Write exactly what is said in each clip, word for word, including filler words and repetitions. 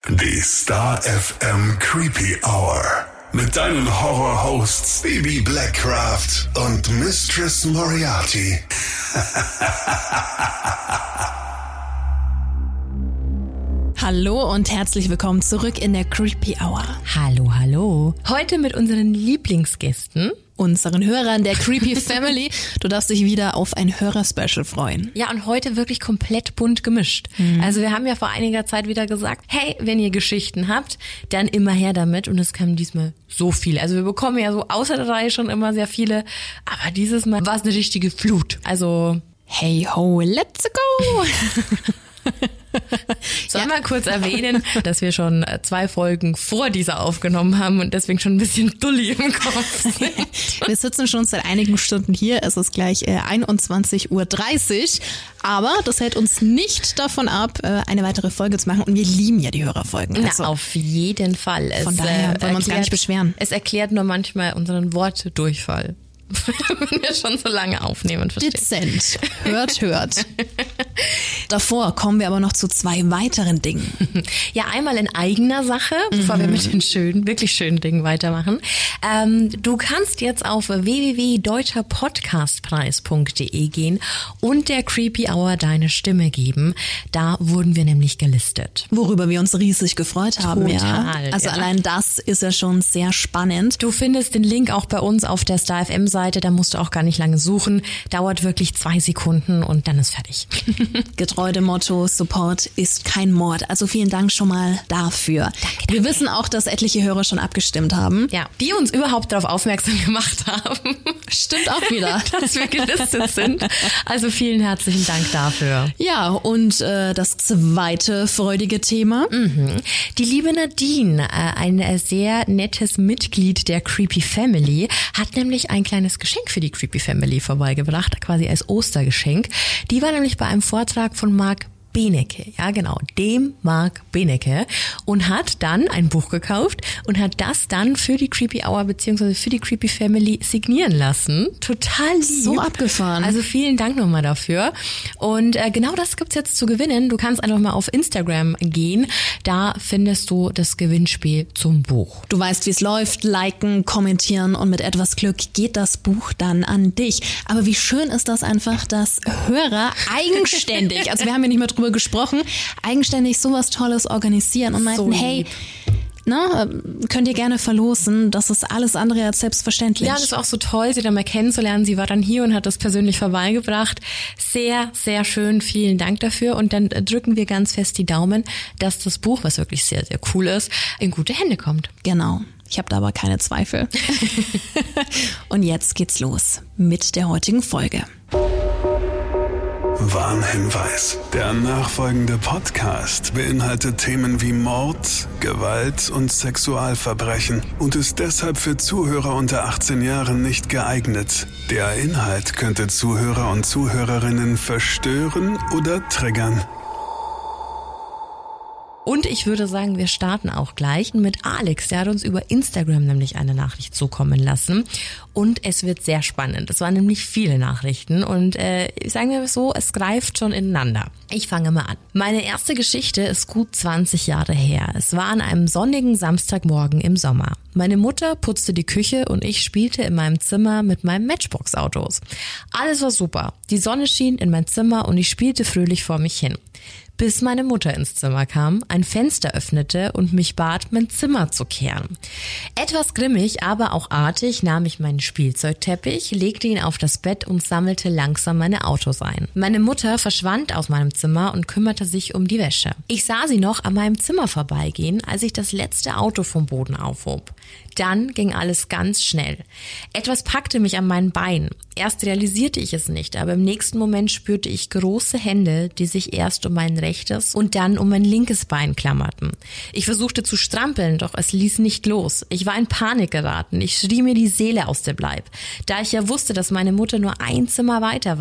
Die Star F M Creepy Hour. Mit deinen Horror-Hosts Baby Blackcraft und Mistress Moriarty. Hallo und herzlich willkommen zurück in der Creepy Hour. Hallo, hallo. Heute mit unseren Lieblingsgästen. Unseren Hörern der Creepy Family. Du darfst dich wieder auf ein Hörerspecial freuen. Ja, und heute wirklich komplett bunt gemischt. Mhm. Also wir haben ja vor einiger Zeit wieder gesagt, hey, wenn ihr Geschichten habt, dann immer her damit. Und es kam diesmal so viel. Also wir bekommen ja so außer der Reihe schon immer sehr viele. Aber dieses Mal war es eine richtige Flut. Also hey ho, let's go! Sollen wir ja. kurz erwähnen, dass wir schon zwei Folgen vor dieser aufgenommen haben und deswegen schon ein bisschen dulli im Kopf sind. Wir sitzen schon seit einigen Stunden hier, es ist gleich einundzwanzig Uhr dreißig, aber das hält uns nicht davon ab, eine weitere Folge zu machen und wir lieben ja die Hörerfolgen. Also Na, auf jeden Fall. Von es, daher wollen wir uns gar nicht beschweren. Es erklärt nur manchmal unseren Wortdurchfall. Wenn wir schon so lange aufnehmen, verstehe. Dezent. Hört, hört. Davor kommen wir aber noch zu zwei weiteren Dingen. Ja, einmal in eigener Sache, bevor mhm. wir mit den schönen, wirklich schönen Dingen weitermachen. Ähm, du kannst jetzt auf w w w punkt deutscher podcastpreis punkt d e gehen und der Creepy Hour deine Stimme geben. Da wurden wir nämlich gelistet. Worüber wir uns riesig gefreut haben. Total, ja. Also ja. allein das ist ja schon sehr spannend. Du findest den Link auch bei uns auf der Star F M Seite, da musst du auch gar nicht lange suchen. Dauert wirklich zwei Sekunden und dann ist fertig. Getreu dem Motto, Support ist kein Mord. Also vielen Dank schon mal dafür. Danke, danke. Wir wissen auch, dass etliche Hörer schon abgestimmt haben. Ja, die uns überhaupt darauf aufmerksam gemacht haben. Stimmt auch wieder. Dass wir gelistet sind. Also vielen herzlichen Dank dafür. Ja, und äh, das zweite freudige Thema. Mhm. Die liebe Nadine, äh, ein äh, sehr nettes Mitglied der Creepy Family, hat nämlich ein kleines Geschenk für die Creepy Family vorbeigebracht, quasi als Ostergeschenk. Die war nämlich bei einem Vortrag von Marc Benecke, ja genau, dem Marc Benecke, und hat dann ein Buch gekauft und hat das dann für die Creepy Hour beziehungsweise für die Creepy Family signieren lassen. Total lieb. So abgefahren. Also vielen Dank nochmal dafür. Und äh, genau das gibt's jetzt zu gewinnen. Du kannst einfach mal auf Instagram gehen, da findest du das Gewinnspiel zum Buch. Du weißt, wie es läuft, liken, kommentieren und mit etwas Glück geht das Buch dann an dich. Aber wie schön ist das einfach, dass Hörer eigenständig, also wir haben ja nicht mehr drüber gesprochen, eigenständig sowas Tolles organisieren und meinten, so hey, na, könnt ihr gerne verlosen, das ist alles andere als selbstverständlich. Ja, das ist auch so toll, sie dann mal kennenzulernen. Sie war dann hier und hat das persönlich vorbeigebracht. Sehr, sehr schön, vielen Dank dafür. Und dann drücken wir ganz fest die Daumen, dass das Buch, was wirklich sehr, sehr cool ist, in gute Hände kommt. Genau. Ich habe da aber keine Zweifel. Und jetzt geht's los mit der heutigen Folge. Warnhinweis. Der nachfolgende Podcast beinhaltet Themen wie Mord, Gewalt und Sexualverbrechen und ist deshalb für Zuhörer unter achtzehn Jahren nicht geeignet. Der Inhalt könnte Zuhörer und Zuhörerinnen verstören oder triggern. Und ich würde sagen, wir starten auch gleich mit Alex. Der hat uns über Instagram nämlich eine Nachricht zukommen lassen. Und es wird sehr spannend. Es waren nämlich viele Nachrichten. Und äh, sagen wir so, es greift schon ineinander. Ich fange mal an. Meine erste Geschichte ist gut zwanzig Jahre her. Es war an einem sonnigen Samstagmorgen im Sommer. Meine Mutter putzte die Küche und ich spielte in meinem Zimmer mit meinen Matchbox-Autos. Alles war super. Die Sonne schien in mein Zimmer und ich spielte fröhlich vor mich hin. Bis meine Mutter ins Zimmer kam, ein Fenster öffnete und mich bat, mein Zimmer zu kehren. Etwas grimmig, aber auch artig nahm ich meinen Spielzeugteppich, legte ihn auf das Bett und sammelte langsam meine Autos ein. Meine Mutter verschwand aus meinem Zimmer und kümmerte sich um die Wäsche. Ich sah sie noch an meinem Zimmer vorbeigehen, als ich das letzte Auto vom Boden aufhob. Dann ging alles ganz schnell. Etwas packte mich an meinen Beinen. Erst realisierte ich es nicht, aber im nächsten Moment spürte ich große Hände, die sich erst um mein rechtes und dann um mein linkes Bein klammerten. Ich versuchte zu strampeln, doch es ließ nicht los. Ich war in Panik geraten. Ich schrie mir die Seele aus dem Leib, da ich ja wusste, dass meine Mutter nur ein Zimmer weiter war.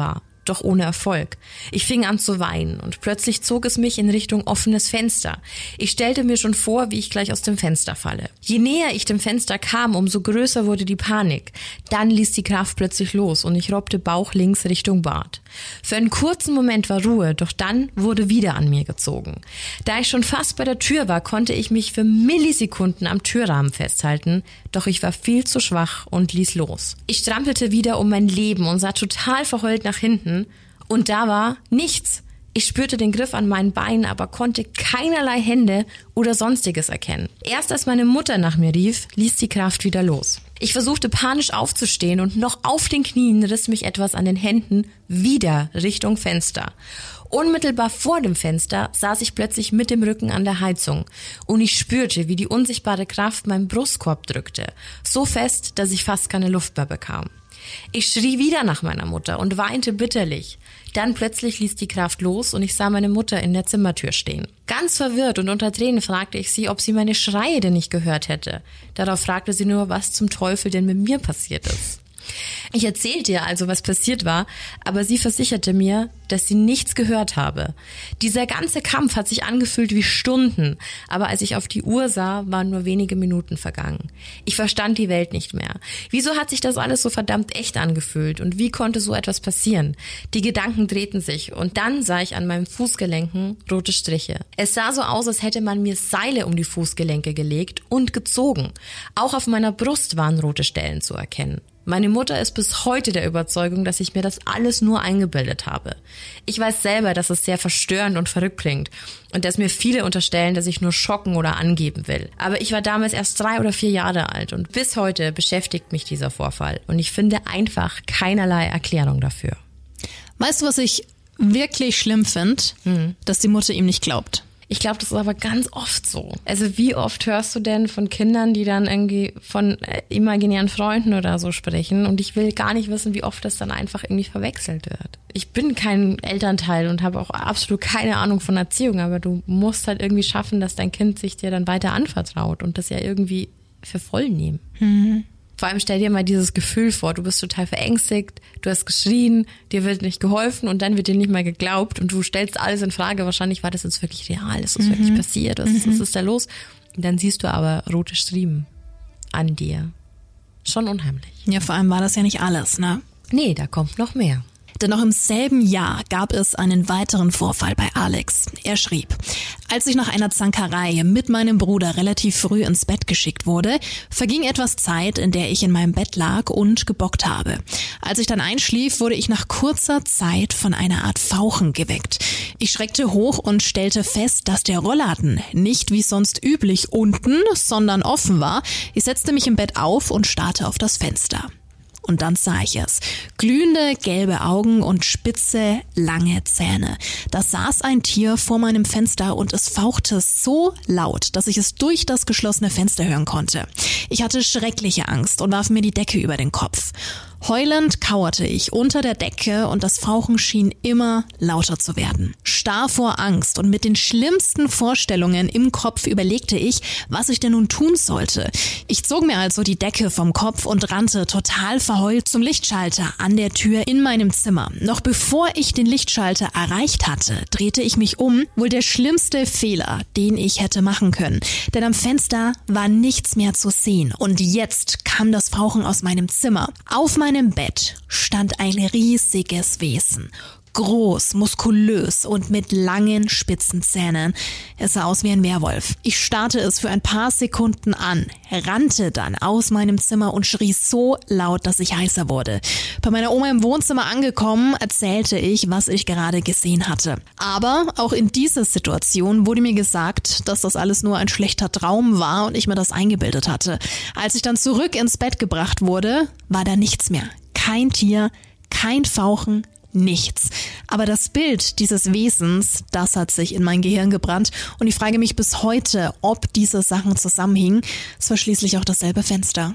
doch ohne Erfolg. Ich fing an zu weinen und plötzlich zog es mich in Richtung offenes Fenster. Ich stellte mir schon vor, wie ich gleich aus dem Fenster falle. Je näher ich dem Fenster kam, umso größer wurde die Panik. Dann ließ die Kraft plötzlich los und ich robbte bauchlinks Richtung Bad. Für einen kurzen Moment war Ruhe, doch dann wurde wieder an mir gezogen. Da ich schon fast bei der Tür war, konnte ich mich für Millisekunden am Türrahmen festhalten, doch ich war viel zu schwach und ließ los. Ich strampelte wieder um mein Leben und sah total verheult nach hinten und da war nichts. Ich spürte den Griff an meinen Beinen, aber konnte keinerlei Hände oder Sonstiges erkennen. Erst als meine Mutter nach mir rief, ließ die Kraft wieder los. Ich versuchte panisch aufzustehen und noch auf den Knien riss mich etwas an den Händen wieder Richtung Fenster. Unmittelbar vor dem Fenster saß ich plötzlich mit dem Rücken an der Heizung und ich spürte, wie die unsichtbare Kraft meinen Brustkorb drückte, so fest, dass ich fast keine Luft mehr bekam. Ich schrie wieder nach meiner Mutter und weinte bitterlich. Dann plötzlich ließ die Kraft los und ich sah meine Mutter in der Zimmertür stehen. Ganz verwirrt und unter Tränen fragte ich sie, ob sie meine Schreie denn nicht gehört hätte. Darauf fragte sie nur, was zum Teufel denn mit mir passiert ist. Ich erzählte ihr also, was passiert war, aber sie versicherte mir, dass sie nichts gehört habe. Dieser ganze Kampf hat sich angefühlt wie Stunden, aber als ich auf die Uhr sah, waren nur wenige Minuten vergangen. Ich verstand die Welt nicht mehr. Wieso hat sich das alles so verdammt echt angefühlt und wie konnte so etwas passieren? Die Gedanken drehten sich und dann sah ich an meinen Fußgelenken rote Striche. Es sah so aus, als hätte man mir Seile um die Fußgelenke gelegt und gezogen. Auch auf meiner Brust waren rote Stellen zu erkennen. Meine Mutter ist bis heute der Überzeugung, dass ich mir das alles nur eingebildet habe. Ich weiß selber, dass es sehr verstörend und verrückt klingt und dass mir viele unterstellen, dass ich nur schocken oder angeben will. Aber ich war damals erst drei oder vier Jahre alt und bis heute beschäftigt mich dieser Vorfall und ich finde einfach keinerlei Erklärung dafür. Weißt du, was ich wirklich schlimm finde? Hm. Dass die Mutter ihm nicht glaubt. Ich glaube, das ist aber ganz oft so. Also wie oft hörst du denn von Kindern, die dann irgendwie von äh, imaginären Freunden oder so sprechen und ich will gar nicht wissen, wie oft das dann einfach irgendwie verwechselt wird. Ich bin kein Elternteil und habe auch absolut keine Ahnung von Erziehung, aber du musst halt irgendwie schaffen, dass dein Kind sich dir dann weiter anvertraut und das ja irgendwie für voll nehmen. Mhm. Vor allem stell dir mal dieses Gefühl vor, du bist total verängstigt, du hast geschrien, dir wird nicht geholfen und dann wird dir nicht mal geglaubt und du stellst alles in Frage, wahrscheinlich war das jetzt wirklich real, ist das mhm. wirklich passiert, was, mhm. was ist da los? Und dann siehst du aber rote Striemen an dir. Schon unheimlich. Ja, vor allem war das ja nicht alles, ne? Nee, da kommt noch mehr. Denn noch im selben Jahr gab es einen weiteren Vorfall bei Alex. Er schrieb: Als ich nach einer Zankerei mit meinem Bruder relativ früh ins Bett geschickt wurde, verging etwas Zeit, in der ich in meinem Bett lag und gebockt habe. Als ich dann einschlief, wurde ich nach kurzer Zeit von einer Art Fauchen geweckt. Ich schreckte hoch und stellte fest, dass der Rollladen nicht wie sonst üblich unten, sondern offen war. Ich setzte mich im Bett auf und starrte auf das Fenster. Und dann sah ich es. Glühende gelbe Augen und spitze, lange Zähne. Da saß ein Tier vor meinem Fenster und es fauchte so laut, dass ich es durch das geschlossene Fenster hören konnte. Ich hatte schreckliche Angst und warf mir die Decke über den Kopf. Heulend kauerte ich unter der Decke und das Fauchen schien immer lauter zu werden. Starr vor Angst und mit den schlimmsten Vorstellungen im Kopf überlegte ich, was ich denn nun tun sollte. Ich zog mir also die Decke vom Kopf und rannte total verheult zum Lichtschalter an der Tür in meinem Zimmer. Noch bevor ich den Lichtschalter erreicht hatte, drehte ich mich um, wohl der schlimmste Fehler, den ich hätte machen können. Denn am Fenster war nichts mehr zu sehen und jetzt kam das Fauchen aus meinem Zimmer. Auf meinem Bett stand ein riesiges Wesen. Groß, muskulös und mit langen, spitzen Zähnen. Es sah aus wie ein Werwolf. Ich starrte es für ein paar Sekunden an, rannte dann aus meinem Zimmer und schrie so laut, dass ich heißer wurde. Bei meiner Oma im Wohnzimmer angekommen, erzählte ich, was ich gerade gesehen hatte. Aber auch in dieser Situation wurde mir gesagt, dass das alles nur ein schlechter Traum war und ich mir das eingebildet hatte. Als ich dann zurück ins Bett gebracht wurde, war da nichts mehr. Kein Tier, kein Fauchen, nichts. Aber das Bild dieses Wesens, das hat sich in mein Gehirn gebrannt und ich frage mich bis heute, ob diese Sachen zusammenhingen. Es war schließlich auch dasselbe Fenster.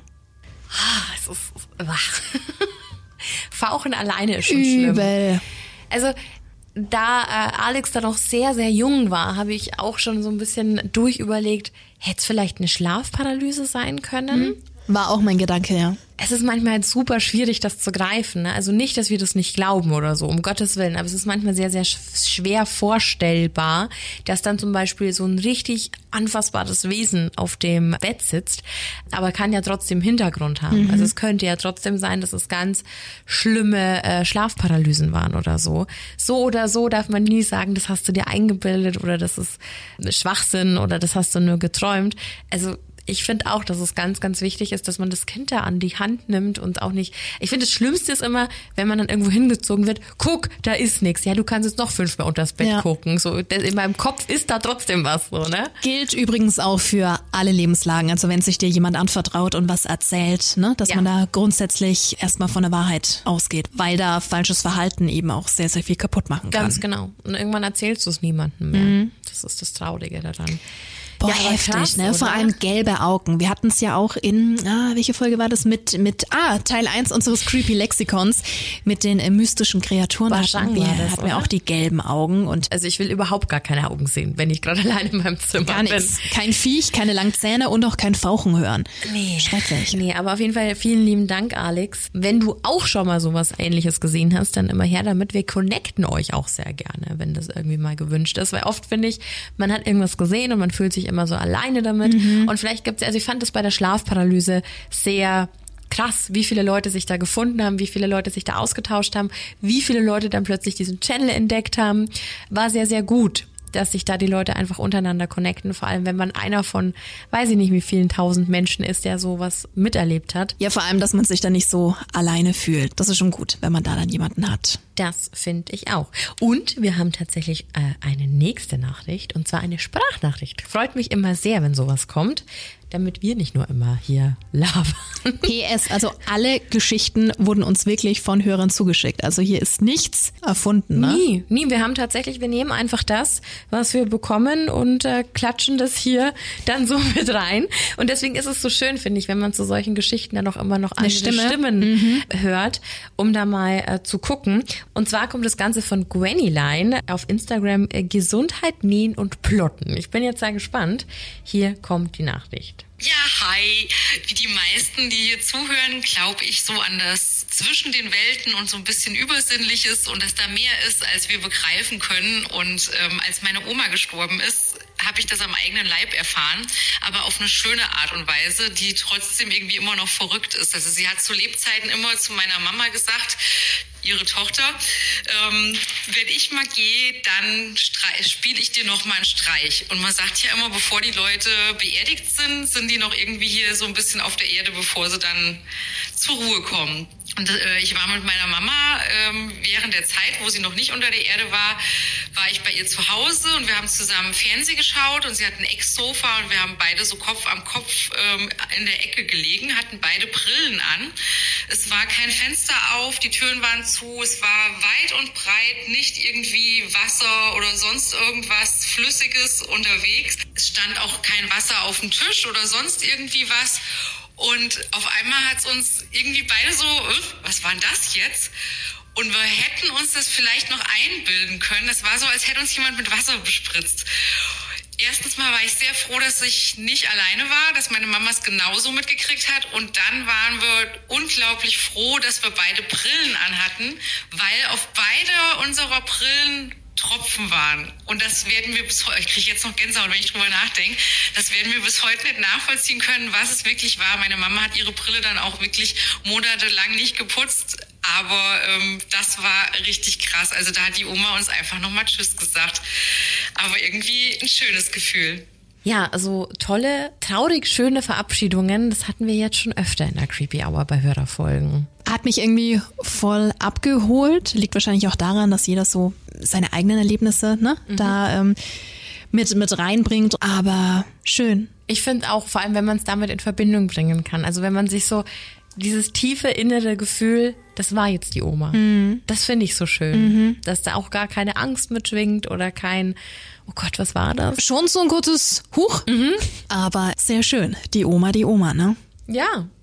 Ah, es ist wach. Fauchen alleine ist schon schlimm. Übel. Also da äh, Alex da noch sehr, sehr jung war, habe ich auch schon so ein bisschen durchüberlegt, hätte es vielleicht eine Schlafparalyse sein können? War auch mein Gedanke, ja. Es ist manchmal halt super schwierig, das zu greifen. Ne? Also nicht, dass wir das nicht glauben oder so, um Gottes Willen. Aber es ist manchmal sehr, sehr schwer vorstellbar, dass dann zum Beispiel so ein richtig anfassbares Wesen auf dem Bett sitzt, aber kann ja trotzdem Hintergrund haben. Mhm. Also es könnte ja trotzdem sein, dass es ganz schlimme äh, Schlafparalysen waren oder so. So oder so darf man nie sagen, das hast du dir eingebildet oder das ist Schwachsinn oder das hast du nur geträumt. Also ich finde auch, dass es ganz, ganz wichtig ist, dass man das Kind da an die Hand nimmt und auch nicht, ich finde, das Schlimmste ist immer, wenn man dann irgendwo hingezogen wird, guck, da ist nichts. Ja, du kannst jetzt noch fünfmal unter das Bett ja. gucken. So, in meinem Kopf ist da trotzdem was, so, ne? Gilt übrigens auch für alle Lebenslagen. Also wenn sich dir jemand anvertraut und was erzählt, ne, dass ja. man da grundsätzlich erstmal von der Wahrheit ausgeht, weil da falsches Verhalten eben auch sehr, sehr viel kaputt machen kann. Ganz genau. Und irgendwann erzählst du es niemandem mehr. Mhm. Das ist das Traurige daran. Boah, ja, heftig, krass, ne? Oder? Vor allem gelbe Augen. Wir hatten es ja auch in, ah, welche Folge war das? Mit, mit, ah, Teil eins unseres Creepy Lexikons mit den äh, mystischen Kreaturen. Da hatten wir, das, hatten wir auch die gelben Augen. Und also ich will überhaupt gar keine Augen sehen, wenn ich gerade alleine in meinem Zimmer gar bin. Gar nichts. Kein Viech, keine langen Zähne und auch kein Fauchen hören. Nee. Schrecklich. Nee, aber auf jeden Fall vielen lieben Dank, Alex. Wenn du auch schon mal sowas Ähnliches gesehen hast, dann immer her damit. Wir connecten euch auch sehr gerne, wenn das irgendwie mal gewünscht ist. Weil oft finde ich, man hat irgendwas gesehen und man fühlt sich immer so alleine damit. Mhm. Und vielleicht gibt's, also ich fand das bei der Schlafparalyse sehr krass, wie viele Leute sich da gefunden haben, wie viele Leute sich da ausgetauscht haben, wie viele Leute dann plötzlich diesen Channel entdeckt haben. War sehr, sehr gut, dass sich da die Leute einfach untereinander connecten, vor allem wenn man einer von, weiß ich nicht wie vielen tausend Menschen ist, der sowas miterlebt hat. Ja, vor allem, dass man sich da nicht so alleine fühlt. Das ist schon gut, wenn man da dann jemanden hat. Das finde ich auch. Und wir haben tatsächlich äh, eine nächste Nachricht, und zwar eine Sprachnachricht. Freut mich immer sehr, wenn sowas kommt, damit wir nicht nur immer hier labern. P S, also alle Geschichten wurden uns wirklich von Hörern zugeschickt. Also hier ist nichts erfunden, ne? Nie, nie. Wir haben tatsächlich, wir nehmen einfach das, was wir bekommen und äh, klatschen das hier dann so mit rein. Und deswegen ist es so schön, finde ich, wenn man zu solchen Geschichten dann auch immer noch andere Stimme. Stimmen mhm. hört, um da mal äh, zu gucken. Und zwar kommt das Ganze von Gwennyline auf Instagram, äh, Gesundheit, Nähen und Plotten. Ich bin jetzt sehr gespannt. Hier kommt die Nachricht. Ja, hi. Wie die meisten, die hier zuhören, glaube ich so an das zwischen den Welten und so ein bisschen Übersinnliches und dass da mehr ist, als wir begreifen können. Und ähm, als meine Oma gestorben ist, habe ich das am eigenen Leib erfahren, aber auf eine schöne Art und Weise, die trotzdem irgendwie immer noch verrückt ist. Also sie hat zu Lebzeiten immer zu meiner Mama gesagt, ihre Tochter, ähm, wenn ich mal gehe, dann spiele ich dir noch mal einen Streich. Und man sagt ja immer, bevor die Leute beerdigt sind, sind die noch irgendwie hier so ein bisschen auf der Erde, bevor sie dann zur Ruhe kommen. Und äh, ich war mit meiner Mama ähm, während der Zeit, wo sie noch nicht unter der Erde war, war ich bei ihr zu Hause und wir haben zusammen Fernsehen geschaut und sie hat ein Ecksofa und wir haben beide so Kopf am Kopf ähm, in der Ecke gelegen, hatten beide Brillen an. Es war kein Fenster auf, die Türen waren zu, es war weit und breit nicht irgendwie Wasser oder sonst irgendwas Flüssiges unterwegs. Es stand auch kein Wasser auf dem Tisch oder sonst irgendwie was. Und auf einmal hat es uns irgendwie beide so, was war denn das jetzt? Und wir hätten uns das vielleicht noch einbilden können. Das war so, als hätte uns jemand mit Wasser bespritzt. Erstens mal war ich sehr froh, dass ich nicht alleine war, dass meine Mama es genauso mitgekriegt hat. Und dann waren wir unglaublich froh, dass wir beide Brillen anhatten, weil auf beide unserer Brillen Tropfen waren. Und das werden wir bis heute, ich kriege jetzt noch Gänsehaut, wenn ich drüber nachdenke, das werden wir bis heute nicht nachvollziehen können, was es wirklich war. Meine Mama hat ihre Brille dann auch wirklich monatelang nicht geputzt, aber ähm, das war richtig krass. Also da hat die Oma uns einfach nochmal Tschüss gesagt. Aber irgendwie ein schönes Gefühl. Ja, also tolle, traurig schöne Verabschiedungen, das hatten wir jetzt schon öfter in der Creepy Hour bei Hörerfolgen. Hat mich irgendwie voll abgeholt, liegt wahrscheinlich auch daran, dass jeder so seine eigenen Erlebnisse ne, mhm. da ähm, mit, mit reinbringt, aber schön. Ich finde auch, vor allem wenn man es damit in Verbindung bringen kann, also wenn man sich so dieses tiefe innere Gefühl, das war jetzt die Oma. Mhm. Das finde ich so schön, mhm. dass da auch gar keine Angst mitschwingt oder kein, oh Gott, was war das? Schon so ein kurzes Huch, mhm. aber sehr schön. Die Oma, die Oma, ne? Ja,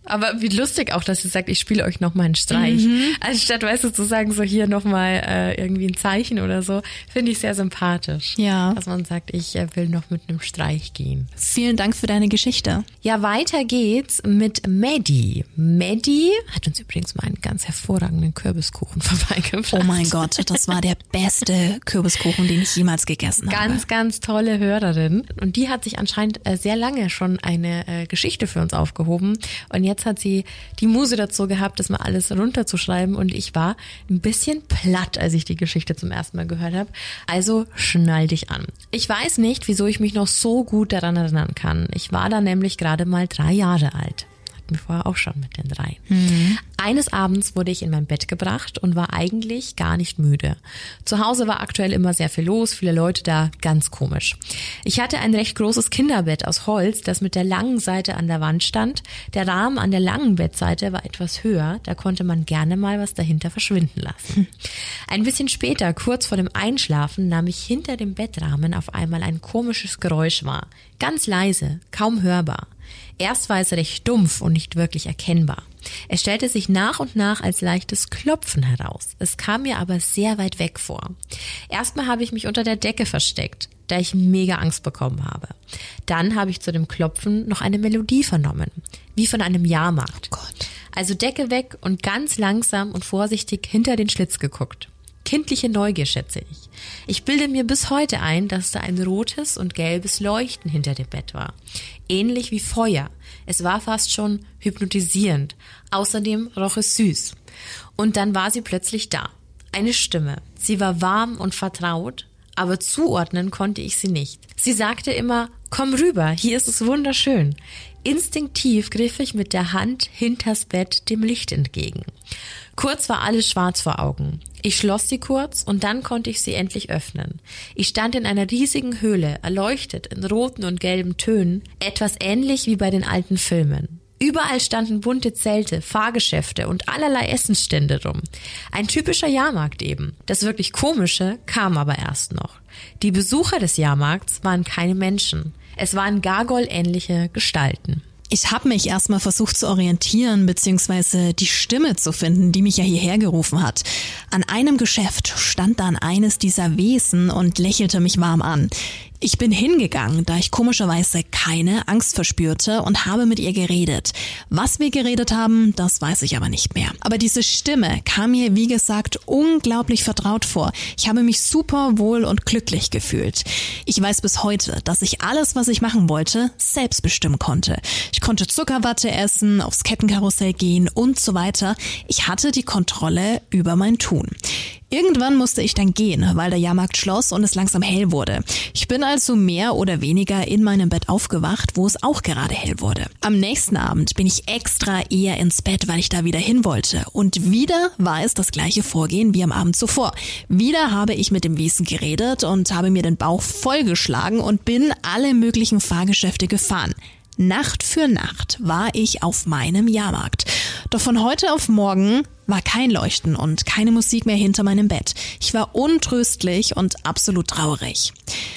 Aber wie lustig auch, dass sie sagt, ich spiele euch noch mal einen Streich. Mhm. Anstatt, weißt du, zu sagen, so hier noch mal äh, irgendwie ein Zeichen oder so, finde ich sehr sympathisch. Ja. Dass man sagt, ich äh, will noch mit einem Streich gehen. Vielen Dank für deine Geschichte. Ja, weiter geht's mit Maddie. Maddie hat uns übrigens mal einen ganz hervorragenden Kürbiskuchen vorbeigebracht. Oh mein Gott, das war der beste Kürbiskuchen, den ich jemals gegessen habe. Ganz, ganz tolle Hörerin. Und die hat sich anscheinend äh, sehr lange schon eine äh, Geschichte für uns aufgehoben. Und jetzt hat sie die Muse dazu gehabt, das mal alles runterzuschreiben. Und ich war ein bisschen platt, als ich die Geschichte zum ersten Mal gehört habe. Also schnall dich an. Ich weiß nicht, wieso ich mich noch so gut daran erinnern kann. Ich war da nämlich gerade mal drei Jahre alt. Hatten wir vorher auch schon mit den drei. Mhm. Eines Abends wurde ich in mein Bett gebracht und war eigentlich gar nicht müde. Zu Hause war aktuell immer sehr viel los, viele Leute da, ganz komisch. Ich hatte ein recht großes Kinderbett aus Holz, das mit der langen Seite an der Wand stand. Der Rahmen an der langen Bettseite war etwas höher, da konnte man gerne mal was dahinter verschwinden lassen. Ein bisschen später, kurz vor dem Einschlafen, nahm ich hinter dem Bettrahmen auf einmal ein komisches Geräusch wahr. Ganz leise, kaum hörbar. Erst war es recht dumpf und nicht wirklich erkennbar. Es stellte sich nach und nach als leichtes Klopfen heraus. Es kam mir aber sehr weit weg vor. Erstmal habe ich mich unter der Decke versteckt, da ich mega Angst bekommen habe. Dann habe ich zu dem Klopfen noch eine Melodie vernommen, wie von einem Jahrmarkt. Oh Gott. Also Decke weg und ganz langsam und vorsichtig hinter den Schlitz geguckt. Kindliche Neugier, schätze ich. Ich bilde mir bis heute ein, dass da ein rotes und gelbes Leuchten hinter dem Bett war. Ähnlich wie Feuer. Es war fast schon hypnotisierend. Außerdem roch es süß. Und dann war sie plötzlich da. Eine Stimme. Sie war warm und vertraut, aber zuordnen konnte ich sie nicht. Sie sagte immer, komm rüber, hier ist es wunderschön. Instinktiv griff ich mit der Hand hinters Bett dem Licht entgegen. Kurz war alles schwarz vor Augen. Ich schloss sie kurz und dann konnte ich sie endlich öffnen. Ich stand in einer riesigen Höhle, erleuchtet in roten und gelben Tönen, etwas ähnlich wie bei den alten Filmen. Überall standen bunte Zelte, Fahrgeschäfte und allerlei Essensstände rum. Ein typischer Jahrmarkt eben. Das wirklich Komische kam aber erst noch. Die Besucher des Jahrmarkts waren keine Menschen. Es waren Gargoyle-ähnliche Gestalten. Ich habe mich erstmal versucht zu orientieren, beziehungsweise die Stimme zu finden, die mich ja hierher gerufen hat. An einem Geschäft stand dann eines dieser Wesen und lächelte mich warm an. Ich bin hingegangen, da ich komischerweise keine Angst verspürte und habe mit ihr geredet. Was wir geredet haben, das weiß ich aber nicht mehr. Aber diese Stimme kam mir, wie gesagt, unglaublich vertraut vor. Ich habe mich super wohl und glücklich gefühlt. Ich weiß bis heute, dass ich alles, was ich machen wollte, selbst bestimmen konnte. Ich konnte Zuckerwatte essen, aufs Kettenkarussell gehen und so weiter. Ich hatte die Kontrolle über mein Tun. Irgendwann musste ich dann gehen, weil der Jahrmarkt schloss und es langsam hell wurde. Ich bin also mehr oder weniger in meinem Bett aufgewacht, wo es auch gerade hell wurde. Am nächsten Abend bin ich extra eher ins Bett, weil ich da wieder hin wollte. Und wieder war es das gleiche Vorgehen wie am Abend zuvor. Wieder habe ich mit dem Wesen geredet und habe mir den Bauch vollgeschlagen und bin alle möglichen Fahrgeschäfte gefahren. Nacht für Nacht war ich auf meinem Jahrmarkt. Doch von heute auf morgen war kein Leuchten und keine Musik mehr hinter meinem Bett. Ich war untröstlich und absolut traurig.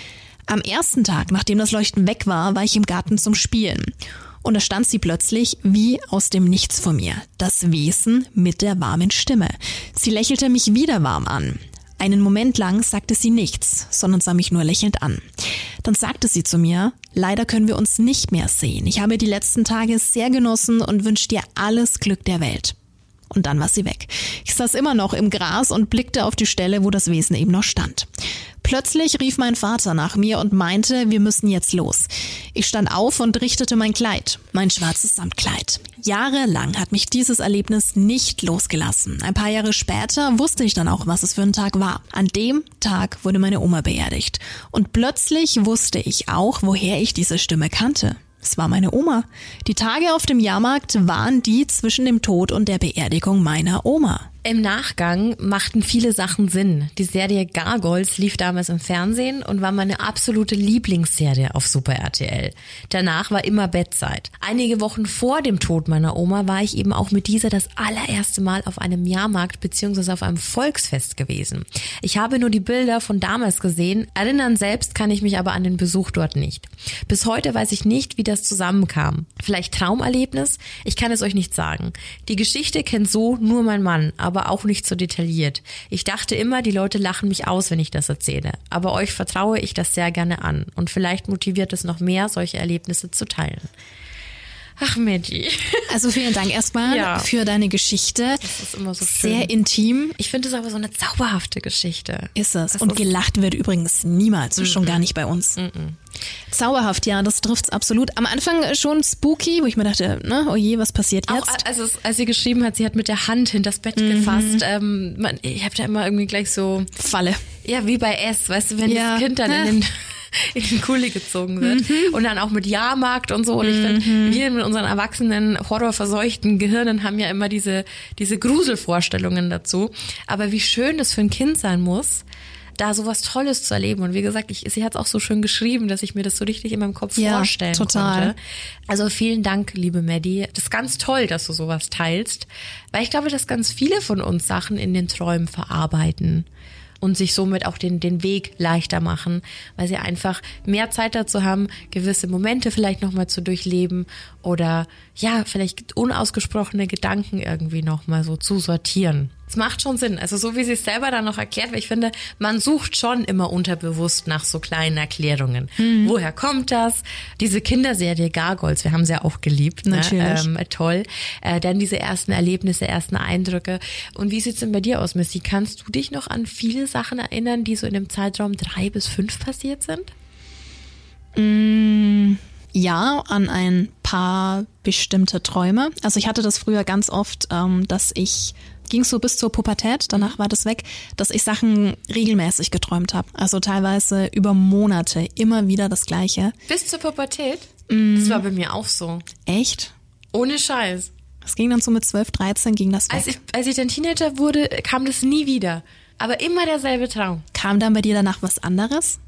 Am ersten Tag, nachdem das Leuchten weg war, war ich im Garten zum Spielen. Und da stand sie plötzlich wie aus dem Nichts vor mir. Das Wesen mit der warmen Stimme. Sie lächelte mich wieder warm an. Einen Moment lang sagte sie nichts, sondern sah mich nur lächelnd an. Dann sagte sie zu mir, leider können wir uns nicht mehr sehen. Ich habe die letzten Tage sehr genossen und wünsche dir alles Glück der Welt. Und dann war sie weg. Ich saß immer noch im Gras und blickte auf die Stelle, wo das Wesen eben noch stand. Plötzlich rief mein Vater nach mir und meinte, wir müssen jetzt los. Ich stand auf und richtete mein Kleid, mein schwarzes Samtkleid. Jahrelang hat mich dieses Erlebnis nicht losgelassen. Ein paar Jahre später wusste ich dann auch, was es für ein Tag war. An dem Tag wurde meine Oma beerdigt. Und plötzlich wusste ich auch, woher ich diese Stimme kannte. Es war meine Oma. Die Tage auf dem Jahrmarkt waren die zwischen dem Tod und der Beerdigung meiner Oma. Im Nachgang machten viele Sachen Sinn. Die Serie Gargoyles lief damals im Fernsehen und war meine absolute Lieblingsserie auf Super R T L. Danach war immer Bettzeit. Einige Wochen vor dem Tod meiner Oma war ich eben auch mit dieser das allererste Mal auf einem Jahrmarkt bzw. auf einem Volksfest gewesen. Ich habe nur die Bilder von damals gesehen, erinnern selbst kann ich mich aber an den Besuch dort nicht. Bis heute weiß ich nicht, wie das zusammenkam. Vielleicht Traumerlebnis? Ich kann es euch nicht sagen. Die Geschichte kennt so nur mein Mann, aber auch nicht so detailliert. Ich dachte immer, die Leute lachen mich aus, wenn ich das erzähle. Aber euch vertraue ich das sehr gerne an. Und vielleicht motiviert es noch mehr, solche Erlebnisse zu teilen. Ach, Maddie. Also vielen Dank erstmal ja. für deine Geschichte. Das ist immer so schön. Sehr intim. Ich finde es aber so eine zauberhafte Geschichte. Ist es. Das Und ist gelacht wird übrigens niemals, Mm-mm. schon gar nicht bei uns. Mm-mm. Zauberhaft, ja, das trifft's absolut. Am Anfang schon spooky, wo ich mir dachte, ne, oh je, was passiert jetzt? Auch als, es, als sie geschrieben hat, sie hat mit der Hand hinter das Bett mhm. gefasst. Ähm, man, ich habe da immer irgendwie gleich so... Falle. Ja, wie bei S, weißt du, wenn ja. das Kind dann in den... in den Kuli gezogen wird mhm. und dann auch mit Jahrmarkt und so und ich finde, Mhm. wir mit unseren erwachsenen, horrorverseuchten Gehirnen haben ja immer diese diese Gruselvorstellungen dazu, aber wie schön das für ein Kind sein muss, da sowas Tolles zu erleben und wie gesagt, ich, sie hat es auch so schön geschrieben, dass ich mir das so richtig in meinem Kopf ja, vorstellen total. konnte. Also vielen Dank, liebe Maddie, das ist ganz toll, dass du sowas teilst, weil ich glaube, dass ganz viele von uns Sachen in den Träumen verarbeiten und sich somit auch den, den Weg leichter machen, weil sie einfach mehr Zeit dazu haben, gewisse Momente vielleicht nochmal zu durchleben oder ja, vielleicht unausgesprochene Gedanken irgendwie nochmal so zu sortieren. Es macht schon Sinn, also so wie sie es selber dann noch erklärt, weil ich finde, man sucht schon immer unterbewusst nach so kleinen Erklärungen. Mhm. Woher kommt das? Diese Kinderserie Gargoyles, wir haben sie ja auch geliebt. Natürlich. Ne? Ähm, toll. Äh, dann diese ersten Erlebnisse, ersten Eindrücke. Und wie sieht's denn bei dir aus, Missy? Kannst du dich noch an viele Sachen erinnern, die so in dem Zeitraum drei bis fünf passiert sind? Mm, ja, an ein paar bestimmte Träume. Also ich hatte das früher ganz oft, ähm, dass ich ging so bis zur Pubertät, danach war das weg, dass ich Sachen regelmäßig geträumt habe. Also teilweise über Monate, immer wieder das Gleiche. Bis zur Pubertät? Mm. Das war bei mir auch so. Echt? Ohne Scheiß. Das ging dann so mit zwölf, dreizehn ging das weg. Als ich, als ich dann Teenager wurde, kam das nie wieder. Aber immer derselbe Traum. Kam dann bei dir danach was anderes?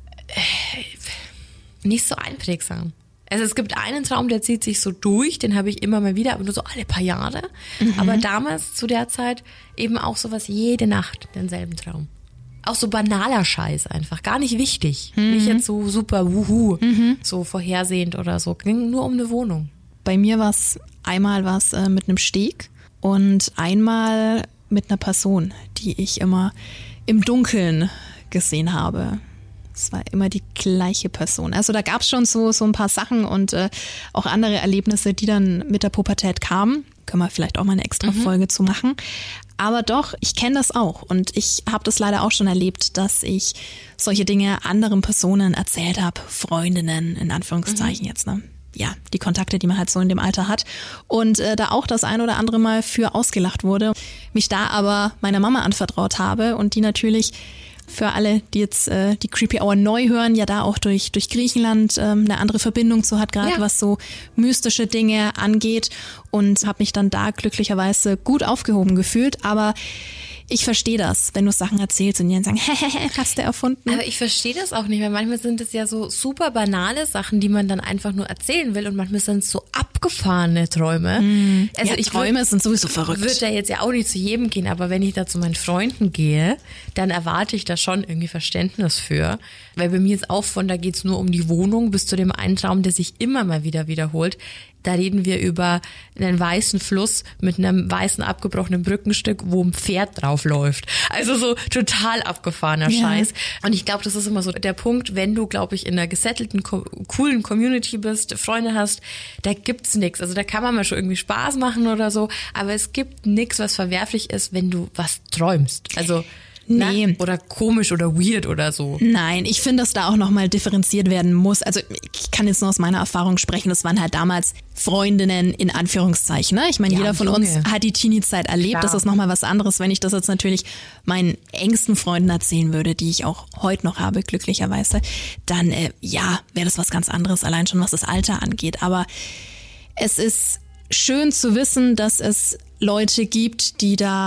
Äh, nicht so einprägsam. Also es gibt einen Traum, der zieht sich so durch, den habe ich immer mal wieder, aber nur so alle paar Jahre. Mhm. Aber damals, zu der Zeit, eben auch sowas jede Nacht, denselben Traum. Auch so banaler Scheiß einfach, gar nicht wichtig. Mhm. Nicht jetzt so super wuhu, mhm. so vorhersehend oder so. Ging nur um eine Wohnung. Bei mir war es einmal was äh, mit einem Steg und einmal mit einer Person, die ich immer im Dunkeln gesehen habe. Es war immer die gleiche Person. Also da gab es schon so so ein paar Sachen und äh, auch andere Erlebnisse, die dann mit der Pubertät kamen. Können wir vielleicht auch mal eine extra Folge mhm. zu machen. Aber doch, ich kenne das auch und ich habe das leider auch schon erlebt, dass ich solche Dinge anderen Personen erzählt habe, Freundinnen in Anführungszeichen mhm. jetzt, ne? Ja, die Kontakte, die man halt so in dem Alter hat. Und äh, da auch das ein oder andere Mal für ausgelacht wurde. Mich da aber meiner Mama anvertraut habe und die natürlich für alle, die jetzt äh, die Creepy Hour neu hören, ja da auch durch durch Griechenland ähm, eine andere Verbindung zu hat, gerade ja. was so mystische Dinge angeht und habe mich dann da glücklicherweise gut aufgehoben gefühlt, aber ich verstehe das, wenn du Sachen erzählst und die dann sagen, hehehe, hast du erfunden. Aber ich verstehe das auch nicht, weil manchmal sind es ja so super banale Sachen, die man dann einfach nur erzählen will und manchmal sind es so abgefahrene Träume. Mm. Also ja, ich Träume würd, sind sowieso verrückt. Ich würde da jetzt ja auch nicht zu jedem gehen, aber wenn ich da zu meinen Freunden gehe, dann erwarte ich da schon irgendwie Verständnis für. Weil bei mir ist auch von, da geht's nur um die Wohnung bis zu dem einen Traum, der sich immer mal wieder wiederholt. Da reden wir über einen weißen Fluss mit einem weißen abgebrochenen Brückenstück, wo ein Pferd drauf läuft. Also so total abgefahrener ja. Scheiß. Und ich glaube, das ist immer so der Punkt, wenn du, glaube ich, in einer gesettelten, co- coolen Community bist, Freunde hast, da gibt's nichts. Also da kann man mal schon irgendwie Spaß machen oder so, aber es gibt nichts, was verwerflich ist, wenn du was träumst. Also Nee. Na, oder komisch oder weird oder so. Nein, ich finde, dass da auch nochmal differenziert werden muss. Also ich kann jetzt nur aus meiner Erfahrung sprechen, das waren halt damals Freundinnen in Anführungszeichen. Ne? Ich meine, ja, jeder von Junge. uns hat die Teenie-Zeit erlebt. Klar. Das ist nochmal was anderes, wenn ich das jetzt natürlich meinen engsten Freunden erzählen würde, die ich auch heute noch habe, glücklicherweise. Dann, äh, ja, wäre das was ganz anderes, allein schon was das Alter angeht. Aber es ist schön zu wissen, dass es Leute gibt, die da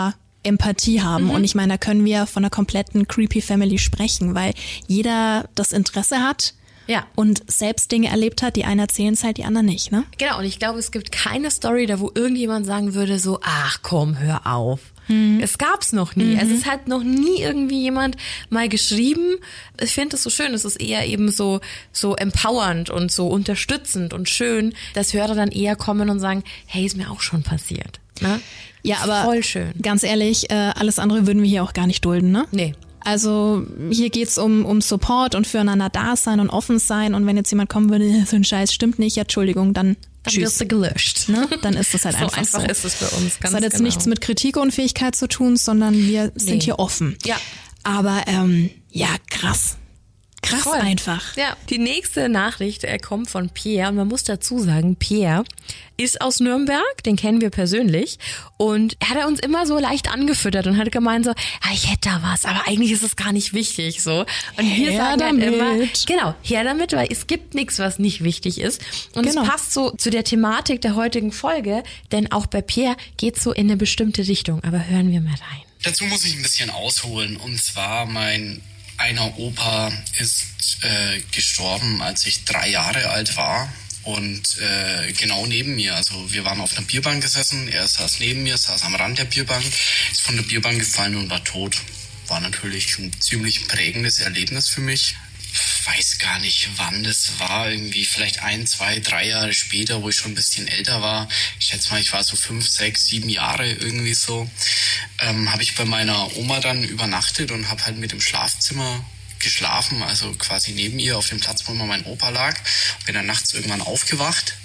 Empathie haben. Mhm. Und ich meine, da können wir von einer kompletten Creepy Family sprechen, weil jeder das Interesse hat. Ja. Und selbst Dinge erlebt hat, die einen erzählen es halt, die anderen nicht, ne? Genau, und ich glaube, es gibt keine Story, da wo irgendjemand sagen würde so, ach komm, hör auf. Mhm. Es gab's noch nie. Mhm. Also es hat noch nie irgendwie jemand mal geschrieben. Ich finde das so schön. Es ist eher eben so, so empowernd und so unterstützend und schön, dass Hörer dann eher kommen und sagen, hey, ist mir auch schon passiert. Ne? Ja, aber voll schön. Ganz ehrlich, äh, alles andere würden wir hier auch gar nicht dulden, ne? Nee. Also hier geht's um um Support und füreinander da sein und offen sein. Und wenn jetzt jemand kommen würde, so ein Scheiß stimmt nicht, ja, Entschuldigung, dann, dann tschüss. wirst du gelöscht. Ne? Dann ist das halt so einfach so. einfach ist es bei uns, ganz Das hat jetzt genau. nichts mit Kritikunfähigkeit zu tun, sondern wir sind Nee. hier offen. Ja. Aber ähm, ja, krass. Krass Voll. einfach. Ja, die nächste Nachricht äh, kommt von Pierre und man muss dazu sagen, Pierre ist aus Nürnberg, den kennen wir persönlich und er hat uns immer so leicht angefüttert und hat gemeint so, ja, ich hätte da was, aber eigentlich ist es gar nicht wichtig so. Und wir Her sagen damit. halt immer, genau, her damit, weil es gibt nichts, was nicht wichtig ist und Genau. es passt so zu der Thematik der heutigen Folge, denn auch bei Pierre geht so in eine bestimmte Richtung, aber hören wir mal rein. Dazu muss ich ein bisschen ausholen und zwar mein einer Opa ist äh, gestorben, als ich drei Jahre alt war und äh, genau neben mir. Also wir waren auf einer Bierbank gesessen, er saß neben mir, saß am Rand der Bierbank, ist von der Bierbank gefallen und war tot. War natürlich ein ziemlich prägendes Erlebnis für mich. Ich weiß gar nicht, wann das war, irgendwie vielleicht ein, zwei, drei Jahre später, wo ich schon ein bisschen älter war. Ich schätze mal, ich war so fünf, sechs, sieben Jahre irgendwie so. Ähm, habe ich bei meiner Oma dann übernachtet und habe halt mit dem Schlafzimmer geschlafen, also quasi neben ihr auf dem Platz, wo immer mein Opa lag. Bin dann nachts irgendwann aufgewacht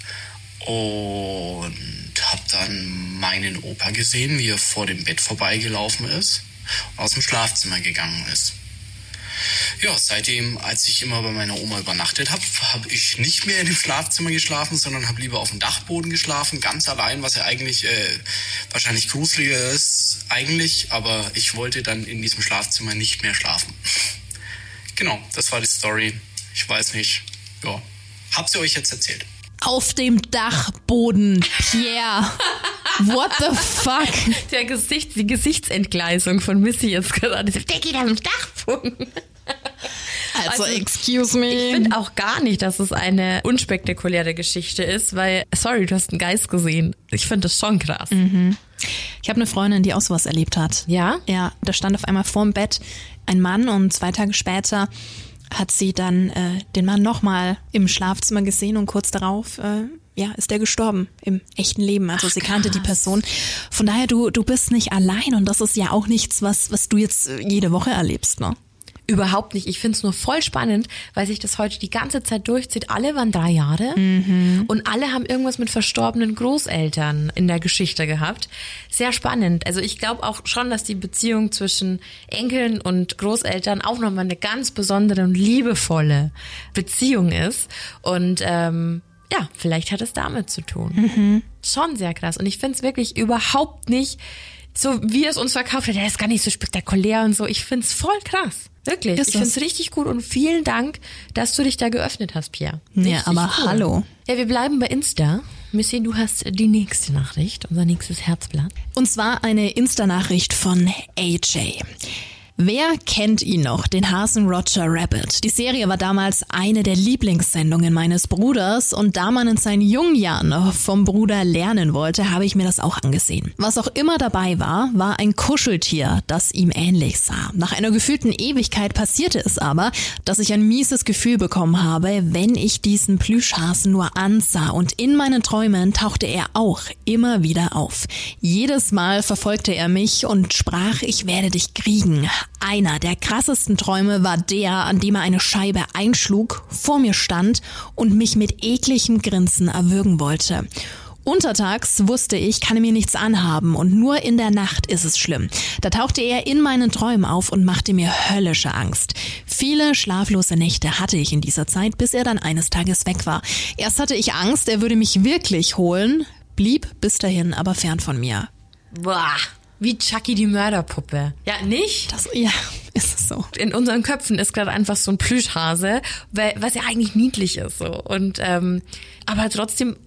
und habe dann meinen Opa gesehen, wie er vor dem Bett vorbeigelaufen ist und aus dem Schlafzimmer gegangen ist. Ja, seitdem, als ich immer bei meiner Oma übernachtet habe, habe ich nicht mehr in dem Schlafzimmer geschlafen, sondern habe lieber auf dem Dachboden geschlafen, ganz allein, was ja eigentlich äh, wahrscheinlich gruseliger ist, eigentlich, aber ich wollte dann in diesem Schlafzimmer nicht mehr schlafen. Genau, das war die Story. Ich weiß nicht, ja, hab sie euch jetzt erzählt. Auf dem Dachboden, Pierre. What the fuck? Der Gesicht, die Gesichtsentgleisung von Missy jetzt gerade. Der geht am Dachboden. Also, excuse me. Ich finde auch gar nicht, dass es eine unspektakuläre Geschichte ist, weil, sorry, du hast einen Geist gesehen. Ich finde das schon krass. Mhm. Ich habe eine Freundin, die auch sowas erlebt hat. Ja? Ja, da stand auf einmal vorm Bett ein Mann und zwei Tage später hat sie dann äh, den Mann nochmal im Schlafzimmer gesehen und kurz darauf äh, ja, ist der gestorben im echten Leben. Also Ach, sie kannte krass. die Person. Von daher, du du bist nicht allein und das ist ja auch nichts, was was du jetzt jede Woche erlebst, ne? Überhaupt nicht. Ich finde es nur voll spannend, weil sich das heute die ganze Zeit durchzieht. Alle waren drei Jahre mhm. und alle haben irgendwas mit verstorbenen Großeltern in der Geschichte gehabt. Sehr spannend. Also ich glaube auch schon, dass die Beziehung zwischen Enkeln und Großeltern auch nochmal eine ganz besondere und liebevolle Beziehung ist. Und ähm, ja, vielleicht hat es damit zu tun. Mhm. Schon sehr krass. Und ich finde es wirklich überhaupt nicht so, wie es uns verkauft hat. Der ist gar nicht so spektakulär und so. Ich finde es voll krass. Wirklich. Ist ich finde es richtig gut und vielen Dank, dass du dich da geöffnet hast, Pierre. Richtig ja, aber cool. hallo. Ja, wir bleiben bei Insta. Missy, du hast die nächste Nachricht, unser nächstes Herzblatt. Und zwar eine Insta-Nachricht von A J. Wer kennt ihn noch, den Hasen Roger Rabbit? Die Serie war damals eine der Lieblingssendungen meines Bruders und da man in seinen jungen Jahren vom Bruder lernen wollte, habe ich mir das auch angesehen. Was auch immer dabei war, war ein Kuscheltier, das ihm ähnlich sah. Nach einer gefühlten Ewigkeit passierte es aber, dass ich ein mieses Gefühl bekommen habe, wenn ich diesen Plüschhasen nur ansah und in meinen Träumen tauchte er auch immer wieder auf. Jedes Mal verfolgte er mich und sprach, ich werde dich kriegen. Einer der krassesten Träume war der, an dem er eine Scheibe einschlug, vor mir stand und mich mit ekligem Grinsen erwürgen wollte. Untertags wusste ich, kann er mir nichts anhaben und nur in der Nacht ist es schlimm. Da tauchte er in meinen Träumen auf und machte mir höllische Angst. Viele schlaflose Nächte hatte ich in dieser Zeit, bis er dann eines Tages weg war. Erst hatte ich Angst, er würde mich wirklich holen, blieb bis dahin aber fern von mir. Boah. Wie Chucky die Mörderpuppe. Ja, nicht? Das, ja, ist es so. In unseren Köpfen ist gerade einfach so ein Plüschhase, weil, was ja eigentlich niedlich ist so. Und ähm, aber trotzdem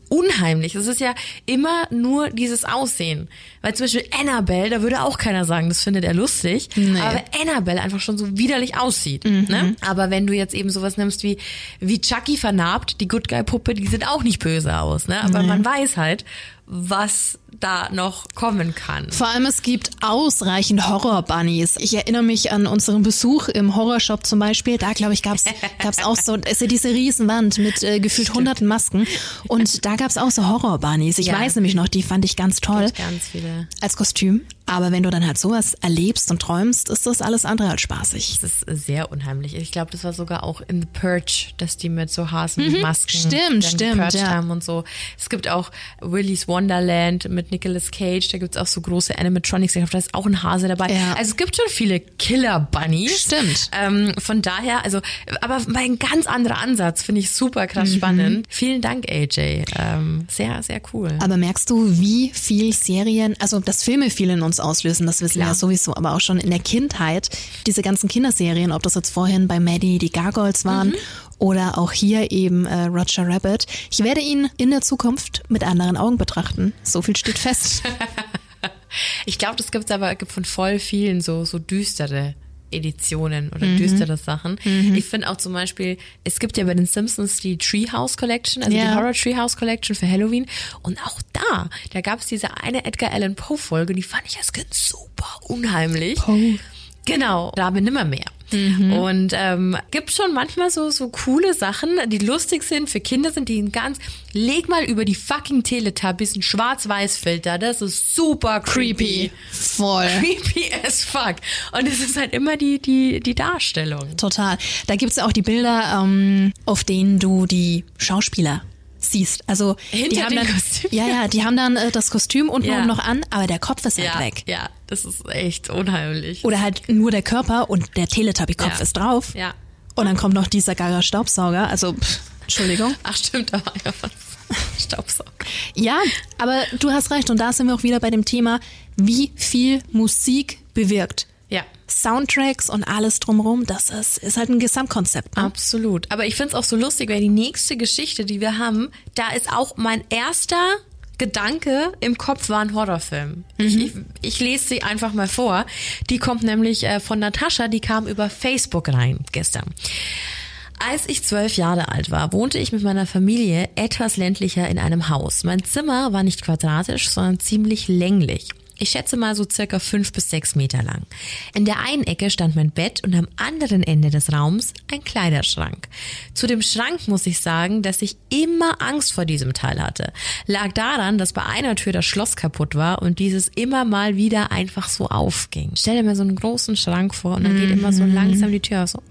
unheimlich. Es ist ja immer nur dieses Aussehen. Weil zum Beispiel Annabelle, da würde auch keiner sagen, das findet er lustig. Nee. Aber Annabelle einfach schon so widerlich aussieht. Mhm. Ne? Aber wenn du jetzt eben sowas nimmst wie, wie Chucky vernarbt, die Good Guy Puppe, die sieht auch nicht böse aus. Ne? Aber nee. man weiß halt, was da noch kommen kann. Vor allem, es gibt ausreichend Horror-Bunnies. Ich erinnere mich an unseren Besuch im Horrorshop zum Beispiel. Da, glaube ich, gab's gab's auch so, ist ja diese Riesenwand mit äh, gefühlt Stimmt. hunderten Masken. Und da gab's auch so Horror-Bunnies. Ich ja. weiß nämlich noch, die fand ich ganz toll. Ganz viele. Als Kostüm. Aber wenn du dann halt sowas erlebst und träumst, ist das alles andere als spaßig. Das ist sehr unheimlich. Ich glaube, das war sogar auch in The Purge, dass die mit so Hasenmasken mhm, stimmt, stimmt, Purge ja. haben und so. Es gibt auch Willy's Wonderland mit Nicolas Cage, da gibt's auch so große Animatronics, ich glaube, da ist auch ein Hase dabei. Ja. Also es gibt schon viele Killer-Bunnies. Stimmt. Ähm, von daher, also, aber mal ein ganz anderer Ansatz, finde ich super krass mhm. spannend. Vielen Dank, A J. Ähm, sehr, sehr cool. Aber merkst du, wie viel Serien, also dass Filme viel in uns auslösen, das wissen wir ja sowieso, aber auch schon in der Kindheit, diese ganzen Kinderserien, ob das jetzt vorhin bei Maddie die Gargoyles waren mhm. oder auch hier eben äh, Roger Rabbit. Ich werde ihn in der Zukunft mit anderen Augen betrachten. So viel steht fest. Ich glaube, das gibt's aber gibt von voll vielen so so düstere Editionen oder mhm. düstere Sachen. Mhm. Ich finde auch zum Beispiel, es gibt ja bei den Simpsons die Treehouse Collection, also ja. die Horror Treehouse Collection für Halloween. Und auch da, da gab es diese eine Edgar Allan Poe Folge, die fand ich als Kind super unheimlich. Poe. Genau, da bin nimmer mehr. Mhm. Und ähm, gibt schon manchmal so so coole Sachen, die lustig sind, für Kinder sind, die ganz, leg mal über die fucking Teletubbies einen Schwarz-Weiß-Filter, das ist super creepy. creepy. Voll. Creepy as fuck. Und es ist halt immer die die die Darstellung. Total. Da gibt's ja auch die Bilder, ähm, auf denen du die Schauspieler siehst. Also Hinter die haben dann, Kostüm. ja, ja, die haben dann äh, das Kostüm unten ja. noch an, aber der Kopf ist halt ja, weg. Ja, das ist echt unheimlich. Oder halt nur der Körper und der Teletubby-Kopf ja. ist drauf. Ja. Und dann kommt noch dieser gaga Staubsauger. Also, pff, Entschuldigung. Ach stimmt, da war ja was. Staubsauger. Ja, aber du hast recht. Und da sind wir auch wieder bei dem Thema, wie viel Musik bewirkt. Ja. Soundtracks und alles drumherum, das ist, ist halt ein Gesamtkonzept. Ne? Absolut. Aber ich find's auch so lustig, weil die nächste Geschichte, die wir haben, da ist auch mein erster Gedanke im Kopf war ein Horrorfilm. Mhm. Ich, ich, ich lese sie einfach mal vor. Die kommt nämlich äh, von Natascha, die kam über Facebook rein gestern. Als ich zwölf Jahre alt war, wohnte ich mit meiner Familie etwas ländlicher in einem Haus. Mein Zimmer war nicht quadratisch, sondern ziemlich länglich. Ich schätze mal so circa fünf bis sechs Meter lang. In der einen Ecke stand mein Bett und am anderen Ende des Raums ein Kleiderschrank. Zu dem Schrank muss ich sagen, dass ich immer Angst vor diesem Teil hatte. Lag daran, dass bei einer Tür das Schloss kaputt war und dieses immer mal wieder einfach so aufging. Stell dir mal so einen großen Schrank vor und dann geht immer so langsam die Tür auf so.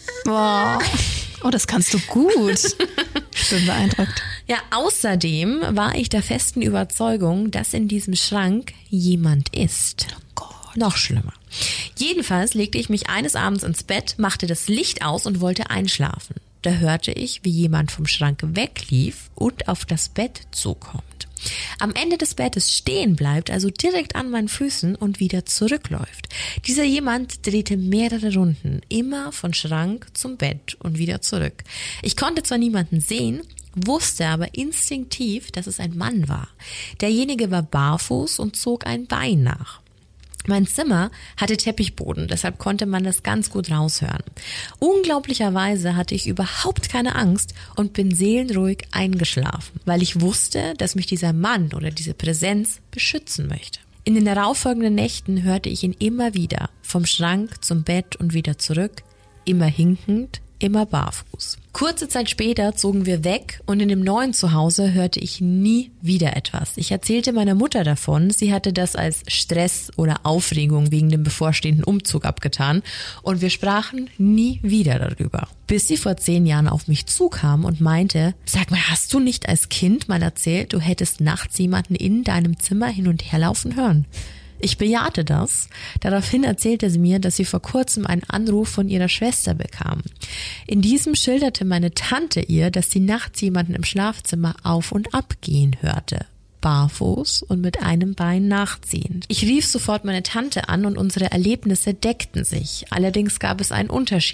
Boah. Oh, das kannst du gut. Ich bin beeindruckt. Ja, außerdem war ich der festen Überzeugung, dass in diesem Schrank jemand ist. Oh Gott. Noch schlimmer. Jedenfalls legte ich mich eines Abends ins Bett, machte das Licht aus und wollte einschlafen. Da hörte ich, wie jemand vom Schrank weglief und auf das Bett zukommt. Am Ende des Bettes stehen bleibt, also direkt an meinen Füßen und wieder zurückläuft. Dieser jemand drehte mehrere Runden, immer von Schrank zum Bett und wieder zurück. Ich konnte zwar niemanden sehen, wusste aber instinktiv, dass es ein Mann war. Derjenige war barfuß und zog ein Bein nach. Mein Zimmer hatte Teppichboden, deshalb konnte man das ganz gut raushören. Unglaublicherweise hatte ich überhaupt keine Angst und bin seelenruhig eingeschlafen, weil ich wusste, dass mich dieser Mann oder diese Präsenz beschützen möchte. In den darauffolgenden Nächten hörte ich ihn immer wieder, vom Schrank zum Bett und wieder zurück, immer hinkend, immer barfuß. Kurze Zeit später zogen wir weg und in dem neuen Zuhause hörte ich nie wieder etwas. Ich erzählte meiner Mutter davon, sie hatte das als Stress oder Aufregung wegen dem bevorstehenden Umzug abgetan und wir sprachen nie wieder darüber. Bis sie vor zehn Jahren auf mich zukam und meinte, sag mal, hast du nicht als Kind mal erzählt, du hättest nachts jemanden in deinem Zimmer hin und her laufen hören? Ich bejahte das. Daraufhin erzählte sie mir, dass sie vor kurzem einen Anruf von ihrer Schwester bekam. In diesem schilderte meine Tante ihr, dass sie nachts jemanden im Schlafzimmer auf und ab gehen hörte. Barfuß und mit einem Bein nachziehend. Ich rief sofort meine Tante an und unsere Erlebnisse deckten sich. Allerdings gab es einen Unterschied.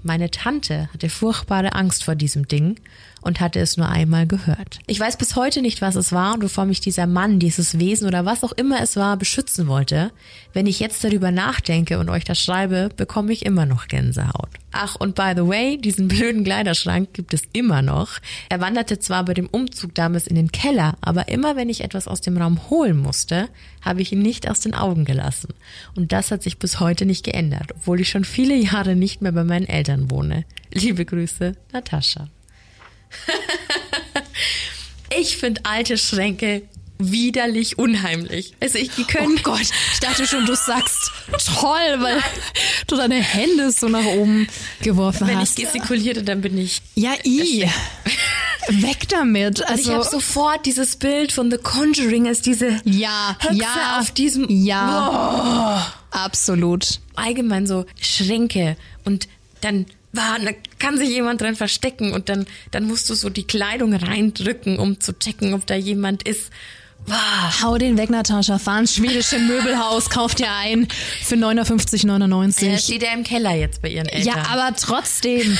Meine Tante hatte furchtbare Angst vor diesem Ding und hatte es nur einmal gehört. Ich weiß bis heute nicht, was es war und wovor mich dieser Mann, dieses Wesen oder was auch immer es war, beschützen wollte. Wenn ich jetzt darüber nachdenke und euch das schreibe, bekomme ich immer noch Gänsehaut. Ach, und by the way, diesen blöden Kleiderschrank gibt es immer noch. Er wanderte zwar bei dem Umzug damals in den Keller, aber immer wenn ich etwas aus dem Raum holen musste, habe ich ihn nicht aus den Augen gelassen. Und das hat sich bis heute nicht geändert, obwohl ich schon viele Jahre nicht mehr bei meinen Eltern wohne. Liebe Grüße, Natascha. Ich finde alte Schränke widerlich unheimlich. Also ich, die können... Oh Gott, ich dachte schon, du sagst toll, weil du deine Hände so nach oben geworfen Wenn hast. ich gestikulierte, dann bin ich... Ja, i. Weg damit. Also ich Also, habe sofort dieses Bild von The Conjuring als diese ja, Hexe ja, auf diesem... ja, absolut. Allgemein so Schränke und dann... Da kann sich jemand drin verstecken und dann, dann musst du so die Kleidung reindrücken, um zu checken, ob da jemand ist. Wow. Hau den weg, Natascha. Fahr ins schwedische Möbelhaus, kauf dir ein für neunundfünfzig neunundneunzig. Er steht ja im Keller jetzt bei ihren Eltern. Ja, aber trotzdem.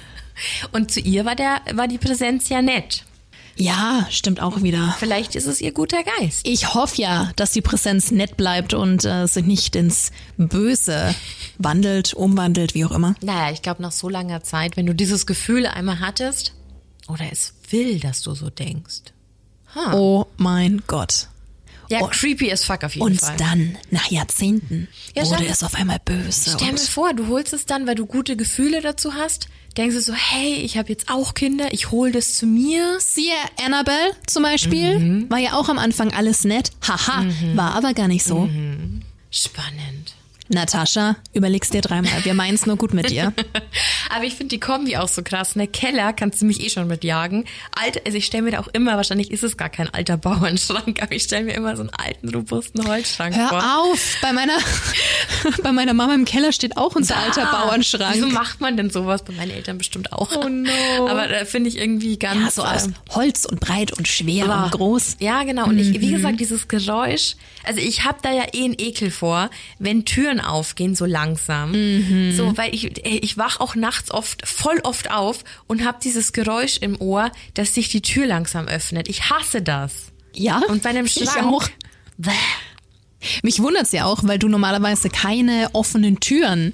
Und zu ihr war der, war die Präsenz ja nett. Ja, stimmt auch wieder. Vielleicht ist es ihr guter Geist. Ich hoffe ja, dass die Präsenz nett bleibt und äh, sich nicht ins Böse wandelt, umwandelt, wie auch immer. Naja, ich glaube, nach so langer Zeit, wenn du dieses Gefühl einmal hattest, oder es will, dass du so denkst. Huh. Oh mein Gott. Ja, und, creepy as fuck auf jeden und Fall. Und dann, nach Jahrzehnten, ja, wurde stell, es auf einmal böse. Stell mir vor, du holst es dann, weil du gute Gefühle dazu hast, denkst du so, hey, ich habe jetzt auch Kinder, ich hol das zu mir. Siehe Annabelle zum Beispiel, mhm. war ja auch am Anfang alles nett, haha, mhm. war aber gar nicht so. Mhm. Spannend. Natascha, überleg's dir dreimal, wir meinen's nur gut mit dir. Aber ich finde die Kombi auch so krass. Ne, Keller kannst du mich eh schon mitjagen. Alter, also ich stelle mir da auch immer, wahrscheinlich ist es gar kein alter Bauernschrank, aber ich stelle mir immer so einen alten, robusten Holzschrank Hör vor. Hör auf, bei meiner, bei meiner Mama im Keller steht auch unser da. alter Bauernschrank. Wieso macht man denn sowas? Bei meinen Eltern bestimmt auch. Oh no. Aber da finde ich irgendwie ganz... Ja, so aus ähm, Holz und breit und schwer oh. und groß. Ja, genau. Und ich, wie gesagt, dieses Geräusch, also ich habe da ja eh einen Ekel vor, wenn Türen aufgehen, so langsam. Mhm. So, weil ich, ich wach auch nachts oft, voll oft auf und habe dieses Geräusch im Ohr, dass sich die Tür langsam öffnet. Ich hasse das. Ja, und bei einem Schrank... Ich auch. Bäh. Mich wundert's ja auch, weil du normalerweise keine offenen Türen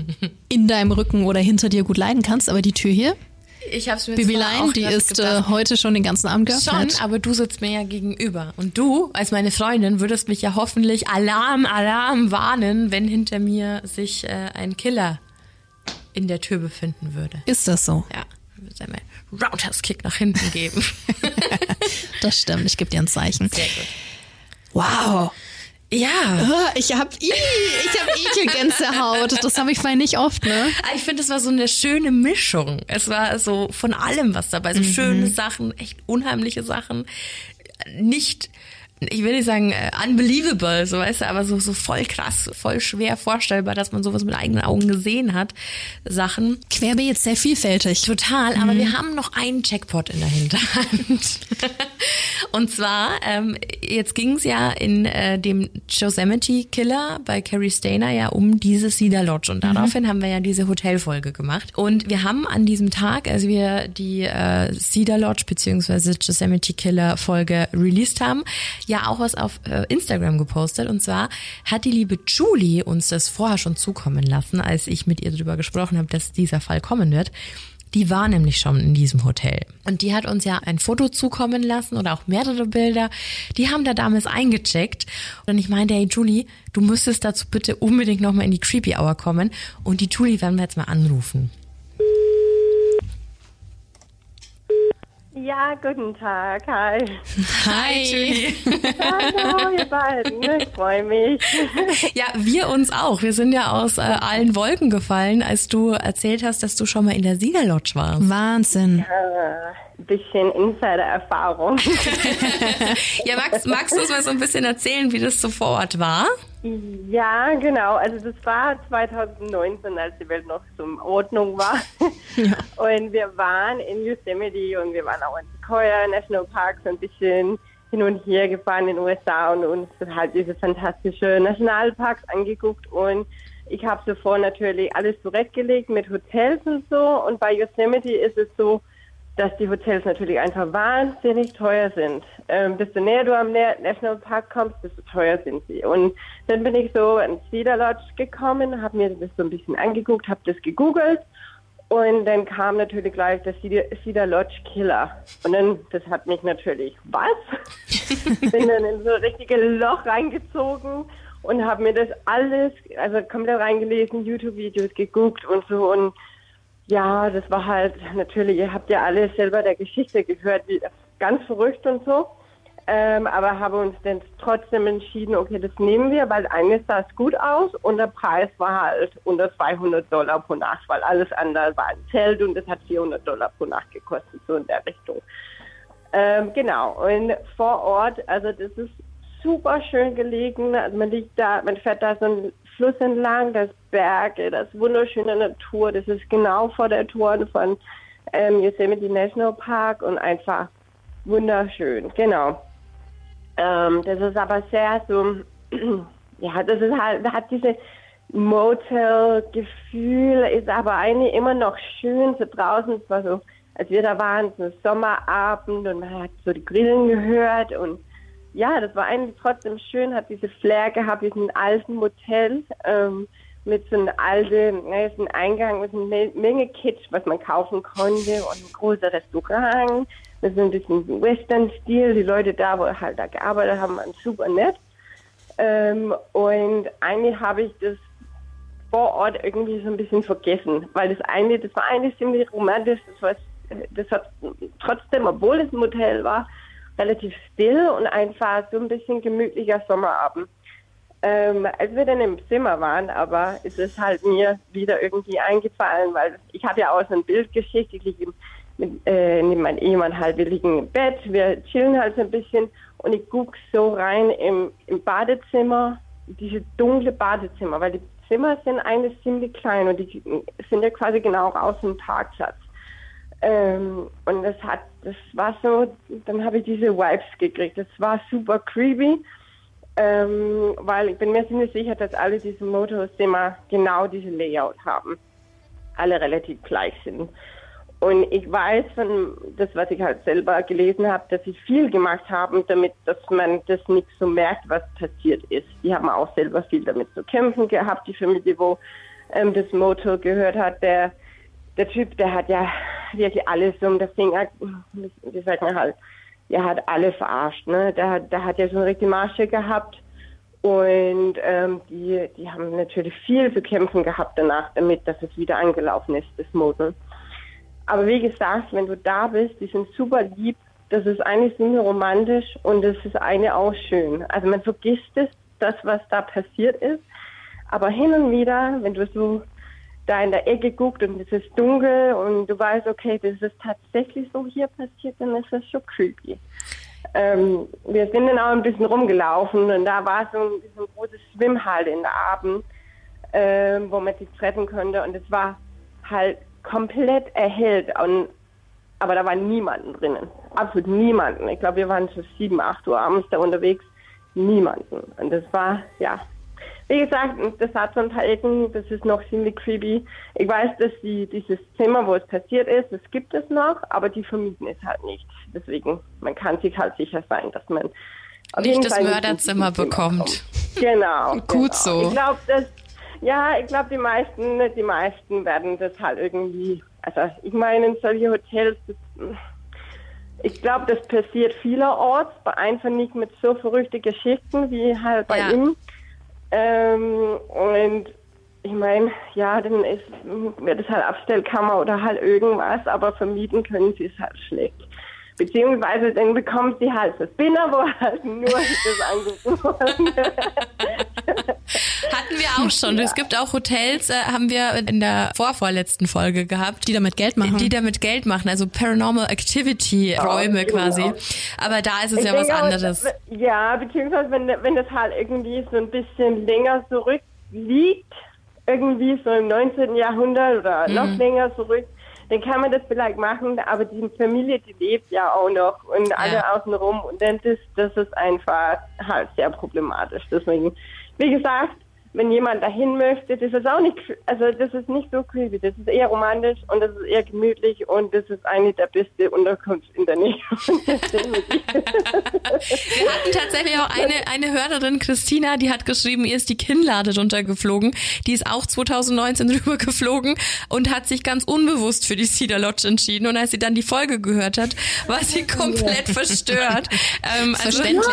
in deinem Rücken oder hinter dir gut leiden kannst, aber die Tür hier... Ich hab's mir Bibilein, die ist äh, heute schon den ganzen Abend geöffnet. Schon, aber du sitzt mir ja gegenüber. Und du, als meine Freundin, würdest mich ja hoffentlich Alarm, Alarm warnen, wenn hinter mir sich äh, ein Killer in der Tür befinden würde. Ist das so? Ja, würde es einmal Roundhouse-Kick nach hinten geben. Das stimmt, ich gebe dir ein Zeichen. Sehr gut. Wow. Ja. Ich hab, ich hab Ekelgänsehaut. Das habe ich vorhin nicht oft, ne? Ich finde, es war so eine schöne Mischung. Es war so von allem was dabei. So mhm. schöne Sachen, echt unheimliche Sachen. Nicht, ich will nicht sagen unbelievable, so weißt du, aber so, so voll krass, voll schwer vorstellbar, dass man sowas mit eigenen Augen gesehen hat. Sachen. Querbeet sehr vielfältig. Total, aber mhm. wir haben noch einen Jackpot in der Hinterhand. Und zwar, ähm, jetzt ging es ja in äh, dem Yosemite Killer bei Cary Stayner ja um diese Cedar Lodge und daraufhin mhm. haben wir ja diese Hotelfolge gemacht. Und wir haben an diesem Tag, als wir die äh, Cedar Lodge bzw. Yosemite Killer Folge released haben, ja auch was auf äh, Instagram gepostet. Und zwar hat die liebe Julie uns das vorher schon zukommen lassen, als ich mit ihr darüber gesprochen habe, dass dieser Fall kommen wird. Die war nämlich schon in diesem Hotel. Und die hat uns ja ein Foto zukommen lassen oder auch mehrere Bilder. Die haben da damals eingecheckt. Und ich meinte, hey Julie, du müsstest dazu bitte unbedingt nochmal in die Creepy Hour kommen. Und die Julie werden wir jetzt mal anrufen. Ja, guten Tag, hi. Hi, Julie. Hallo, ihr beiden, ich freue mich. Ja, wir uns auch. Wir sind ja aus äh, allen Wolken gefallen, als du erzählt hast, dass du schon mal in der Cedar Lodge warst. Wahnsinn. Ja, ein bisschen Insider-Erfahrung. Ja, magst, magst du uns mal so ein bisschen erzählen, wie das so vor Ort war? Ja, genau. Also das war zwanzig neunzehn, als die Welt noch zum Ordnung war. Ja. Und wir waren in Yosemite und wir waren auch in Sequoia National Park so ein bisschen hin und her gefahren in den U S A und uns halt diese fantastische Nationalparks angeguckt. Und Ich habe zuvor natürlich alles zurechtgelegt mit Hotels und so. Und bei Yosemite ist es so, dass die Hotels natürlich einfach wahnsinnig teuer sind. Ähm, desto näher du am Nationalpark kommst, desto teuer sind sie. Und dann bin ich so ins Cedar Lodge gekommen, habe mir das so ein bisschen angeguckt, habe das gegoogelt und dann kam natürlich gleich der Cedar, Cedar Lodge Killer. Und dann, das hat mich natürlich, was? Bin dann in so ein richtiges Loch reingezogen und habe mir das alles, also komplett reingelesen, YouTube-Videos geguckt und so und ja, das war halt natürlich, ihr habt ja alle selber der Geschichte gehört, wie ganz verrückt und so. Ähm, aber haben uns dann trotzdem entschieden, okay, das nehmen wir, weil eines sah es gut aus und der Preis war halt unter zweihundert Dollar pro Nacht, weil alles andere war ein Zelt und das hat vierhundert Dollar pro Nacht gekostet, so in der Richtung. Ähm, genau, und vor Ort, also das ist super schön gelegen, also man liegt da, man fährt da so einen Fluss entlang, das Berge, das wunderschöne Natur, das ist genau vor der Tor von ähm, Yosemite National Park und einfach wunderschön, genau. Ähm, das ist aber sehr so, ja, das ist halt, da hat diese Motel-Gefühl, ist aber eigentlich immer noch schön, so draußen, es war so, als wir da waren, so ein Sommerabend und man hat so die Grillen gehört und ja, das war eigentlich trotzdem schön, hat diese Flair gehabt, diesen alten Motel ähm, mit so einem alten, ne, so einem Eingang mit einer Menge Kitsch, was man kaufen konnte und ein großes Restaurant mit so ein bisschen Western-Stil. Die Leute da, wo halt da gearbeitet haben, waren super nett. Ähm, und eigentlich habe ich das vor Ort irgendwie so ein bisschen vergessen, weil das eine, das war eigentlich ziemlich romantisch, das war, das hat trotzdem, obwohl es ein Motel war, relativ still und einfach so ein bisschen gemütlicher Sommerabend. Ähm, als wir dann im Zimmer waren, aber ist es halt mir wieder irgendwie eingefallen, weil ich habe ja auch so ein Bild geschickt, ich liege mit äh, neben meinem Ehemann halt, wir liegen im Bett, wir chillen halt so ein bisschen und ich gucke so rein im, im Badezimmer, diese dunkle Badezimmer, weil die Zimmer sind eigentlich ziemlich klein und die sind ja quasi genau aus dem Parkplatz. Ähm, und das hat, das war so, dann habe ich diese Vibes gekriegt. Das war super creepy, ähm, weil ich bin mir ziemlich sicher, dass alle diese Motelzimmer genau diese Layout haben. Alle relativ gleich sind. Und ich weiß von das, was ich halt selber gelesen habe, dass sie viel gemacht haben, damit, dass man das nicht so merkt, was passiert ist. Die haben auch selber viel damit zu kämpfen gehabt. Die Familie, wo ähm, das Motel gehört hat, der Der Typ, der hat ja wirklich alles um den Finger, wie sagt man halt, der hat alle verarscht, ne? Der hat, der hat ja so eine richtige Masche gehabt und ähm, die, die haben natürlich viel zu kämpfen gehabt danach, damit, dass es wieder angelaufen ist, das Motel. Aber wie gesagt, wenn du da bist, die sind super lieb, das ist eigentlich ziemlich romantisch und das ist eine auch schön. Also man vergisst es, das, was da passiert ist, aber hin und wieder, wenn du so da in der Ecke guckt und es ist dunkel und du weißt, okay, das ist tatsächlich so hier passiert, dann ist das schon creepy. Ähm, wir sind dann auch ein bisschen rumgelaufen und da war so ein, so ein großes Schwimmhalle in der Abend, ähm, wo man sich treffen konnte und es war halt komplett erhellt, und, aber da war niemanden drinnen, absolut niemanden. Ich glaube, wir waren so sieben, acht Uhr abends da unterwegs, niemanden. Und das war, ja, wie gesagt, das hat so ein paar Ecken, das ist noch ziemlich creepy. Ich weiß, dass die, dieses Zimmer, wo es passiert ist, das gibt es noch, aber die vermieten es halt nicht. Deswegen, man kann sich halt sicher sein, dass man auf nicht jeden das Fall Mörderzimmer bekommt. Kommt. Genau. Gut genau. so. Ich glaube, dass, ja, ich glaube, die meisten, die meisten werden das halt irgendwie, also ich meine, in solche Hotels, das, ich glaube, das passiert vielerorts, einfach nicht mit so verrückten Geschichten wie halt bei ja. ihm. Ähm, und ich meine, ja, dann ist, wird es halt Abstellkammer oder halt irgendwas, aber vermieten können sie es halt schlecht. Beziehungsweise dann bekommt sie halt das Spinner, wo halt nur das angeboten wird. Hatten wir auch schon. Ja. Es gibt auch Hotels, äh, haben wir in der vorvorletzten Folge gehabt. Die damit Geld machen. Die damit Geld machen, also Paranormal Activity Räume genau. quasi. Aber da ist es ich ja was auch, anderes. Ja, beziehungsweise wenn, wenn das halt irgendwie so ein bisschen länger zurückliegt, irgendwie so im neunzehnten Jahrhundert oder mhm. noch länger zurück, dann kann man das vielleicht machen, aber die Familie, die lebt ja auch noch und alle ja. außenrum und dann das, das ist einfach halt sehr problematisch. Deswegen, wie gesagt, wenn jemand dahin möchte, das ist auch nicht, also das ist nicht so creepy, das ist eher romantisch und das ist eher gemütlich und das ist eine der beste Unterkunft in der Nähe. Wir hatten tatsächlich auch eine, eine Hörerin, Christina, die hat geschrieben, ihr ist die Kinnlade runtergeflogen. Die ist auch zwanzig neunzehn rübergeflogen und hat sich ganz unbewusst für die Cedar Lodge entschieden. Und als sie dann die Folge gehört hat, war sie komplett verstört. Ähm, also, Verständlich.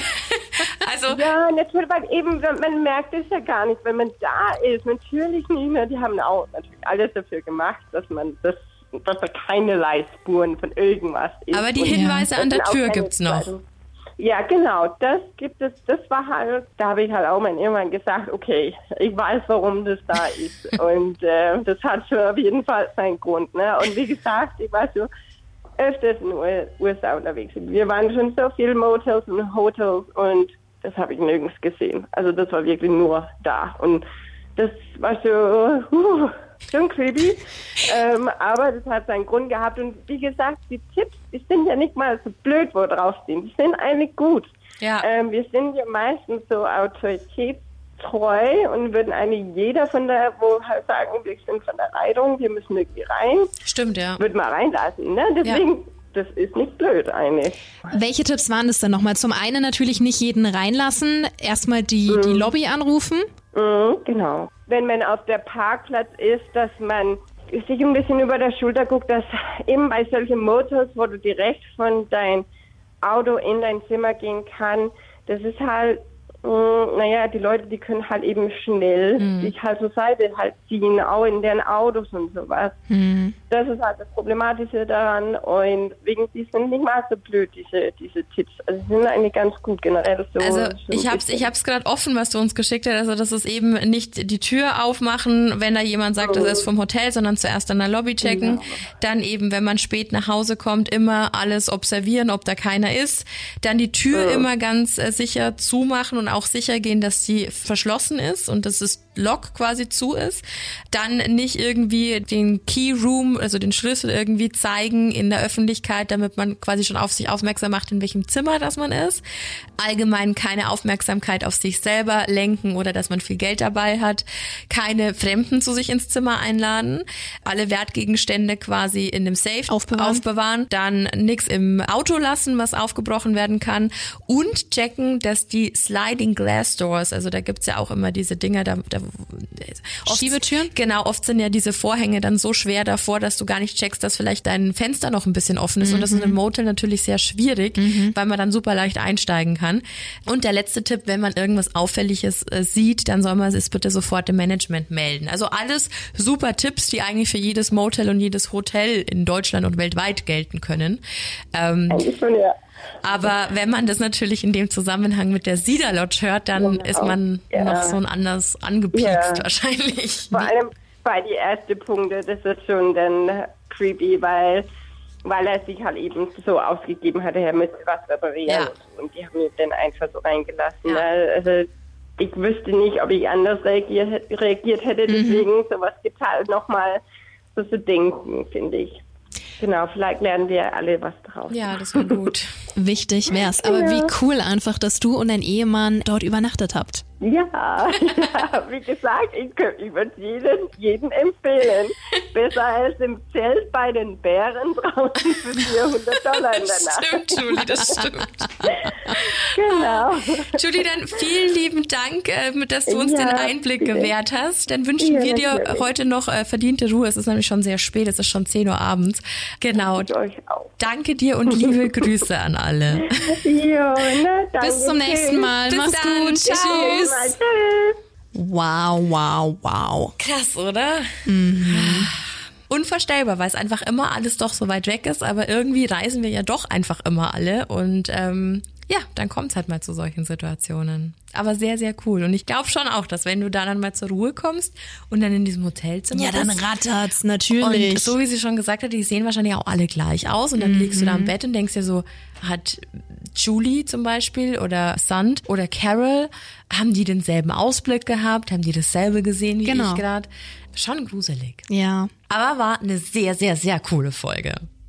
Ja. Also, ja, natürlich, weil eben, man merkt es ja gar nicht, wenn man da ist. Natürlich nicht mehr. Die haben auch natürlich alles dafür gemacht, dass man das, dass da keinerlei Spuren von irgendwas ist. aber die Und Hinweise das an der sind auch Tür keine gibt's noch. Zweifel. Ja, genau, das gibt es, das war halt, da habe ich halt auch mal irgendwann gesagt, okay, ich weiß, warum das da ist und äh, das hat schon auf jeden Fall seinen Grund, ne? Und wie gesagt, ich war so öfters in den U S A unterwegs. Wir waren schon so viele Motels und Hotels und das habe ich nirgends gesehen. Also das war wirklich nur da und das war so, uh, schon creepy, ähm, aber das hat seinen Grund gehabt und wie gesagt, die Tipps, die sind ja nicht mal so blöd, wo draufstehen, die sind eigentlich gut. Ja. Ähm, wir sind ja meistens so autoritätstreu und würden eigentlich jeder von der, wo halt sagen, wir sind von der Leitung, wir müssen irgendwie rein, Stimmt, ja. wird mal reinlassen, ne? Deswegen, ja. Das ist nicht blöd eigentlich. Welche Tipps waren das denn nochmal? Zum einen natürlich nicht jeden reinlassen, erstmal die, mhm. die Lobby anrufen. Mhm, genau. Wenn man auf der Parkplatz ist, dass man sich ein bisschen über der Schulter guckt, dass eben bei solchen Motors, wo du direkt von dein Auto in dein Zimmer gehen kann, das ist halt, mh, naja, die Leute, die können halt eben schnell mhm. sich halt zur Seite halt ziehen, auch in deren Autos und sowas. Mhm. Das ist halt das Problematische daran und wegen, die sind nicht mal so blöd, diese, diese Tipps. Also sie sind eigentlich ganz gut generell so. Also so ich hab's, ich hab's gerade offen, was du uns geschickt hast, also das ist eben nicht die Tür aufmachen, wenn da jemand sagt, das ist vom Hotel, sondern zuerst an der Lobby checken. Genau. Dann eben, wenn man spät nach Hause kommt, immer alles observieren, ob da keiner ist. Dann die Tür ja. immer ganz äh, sicher zumachen und auch sicher gehen, dass sie verschlossen ist und dass das Lock quasi zu ist. Dann nicht irgendwie den Key Room, also den Schlüssel irgendwie zeigen in der Öffentlichkeit, damit man quasi schon auf sich aufmerksam macht, in welchem Zimmer das man ist. Allgemein keine Aufmerksamkeit auf sich selber lenken oder dass man viel Geld dabei hat. Keine Fremden zu sich ins Zimmer einladen. Alle Wertgegenstände quasi in dem Safe aufbewahren. aufbewahren. Dann nichts im Auto lassen, was aufgebrochen werden kann. Und checken, dass die Sliding Glass Doors, also da gibt's ja auch immer diese Dinger, da, da oft, Schiebetüren? Genau, oft sind ja diese Vorhänge dann so schwer davor, dass du gar nicht checkst, dass vielleicht dein Fenster noch ein bisschen offen ist. Mhm. Und das ist in einem Motel natürlich sehr schwierig, mhm. weil man dann super leicht einsteigen kann. Und der letzte Tipp, wenn man irgendwas Auffälliges äh, sieht, dann soll man es bitte sofort dem Management melden. Also alles super Tipps, die eigentlich für jedes Motel und jedes Hotel in Deutschland und weltweit gelten können. Ähm, Eigentlich schon, ja. Aber wenn man das natürlich in dem Zusammenhang mit der Cedar Lodge hört, dann genau. ist man ja. noch so ein anders angepiekst ja. wahrscheinlich. Vor allem bei die ersten Punkte, das ist schon dann creepy, weil weil er sich halt eben so ausgegeben hatte, er müsste was reparieren. Ja. Und die haben ihn dann einfach so reingelassen. Ja. Also ich wüsste nicht, ob ich anders reagiert, reagiert hätte, deswegen mhm. sowas gibt halt nochmal so zu denken, finde ich. Genau, vielleicht lernen wir alle was draus. Ja, das wäre gut. Wichtig wär's. Aber ja. wie cool einfach, dass du und dein Ehemann dort übernachtet habt. Ja, ja, wie gesagt, ich, ich würde jeden, jeden empfehlen. Besser als im Zelt bei den Bären draußen für vierhundert Dollar in der Nacht. Stimmt, Julie, das stimmt. Genau. Julie, dann vielen lieben Dank, dass du uns ja, den Einblick bitte. gewährt hast. Dann wünschen ja, wir dir natürlich. heute noch verdiente Ruhe. Es ist nämlich schon sehr spät, es ist schon zehn Uhr abends. Genau. Ich euch auch. Danke dir und liebe Grüße an alle. Jo, ne, danke. Bis zum nächsten Mal. Bis Mach's dann. gut. Ciao. Tschüss. Tschüss. Wow, wow, wow. Krass, oder? Mhm. Unvorstellbar, weil es einfach immer alles doch so weit weg ist, aber irgendwie reisen wir ja doch einfach immer alle und ähm, ja, dann kommt es halt mal zu solchen Situationen. Aber sehr, sehr cool. Und ich glaube schon auch, dass wenn du da dann mal zur Ruhe kommst und dann in diesem Hotelzimmer ja, dann bist, rattert's, natürlich. Und so wie sie schon gesagt hat, die sehen wahrscheinlich auch alle gleich aus und dann mhm. liegst du da im Bett und denkst dir so, hat Julie zum Beispiel oder Sand oder Carol, haben die denselben Ausblick gehabt? Haben die dasselbe gesehen wie genau. ich gerade? Schon gruselig. Ja. Aber war eine sehr, sehr, sehr coole Folge.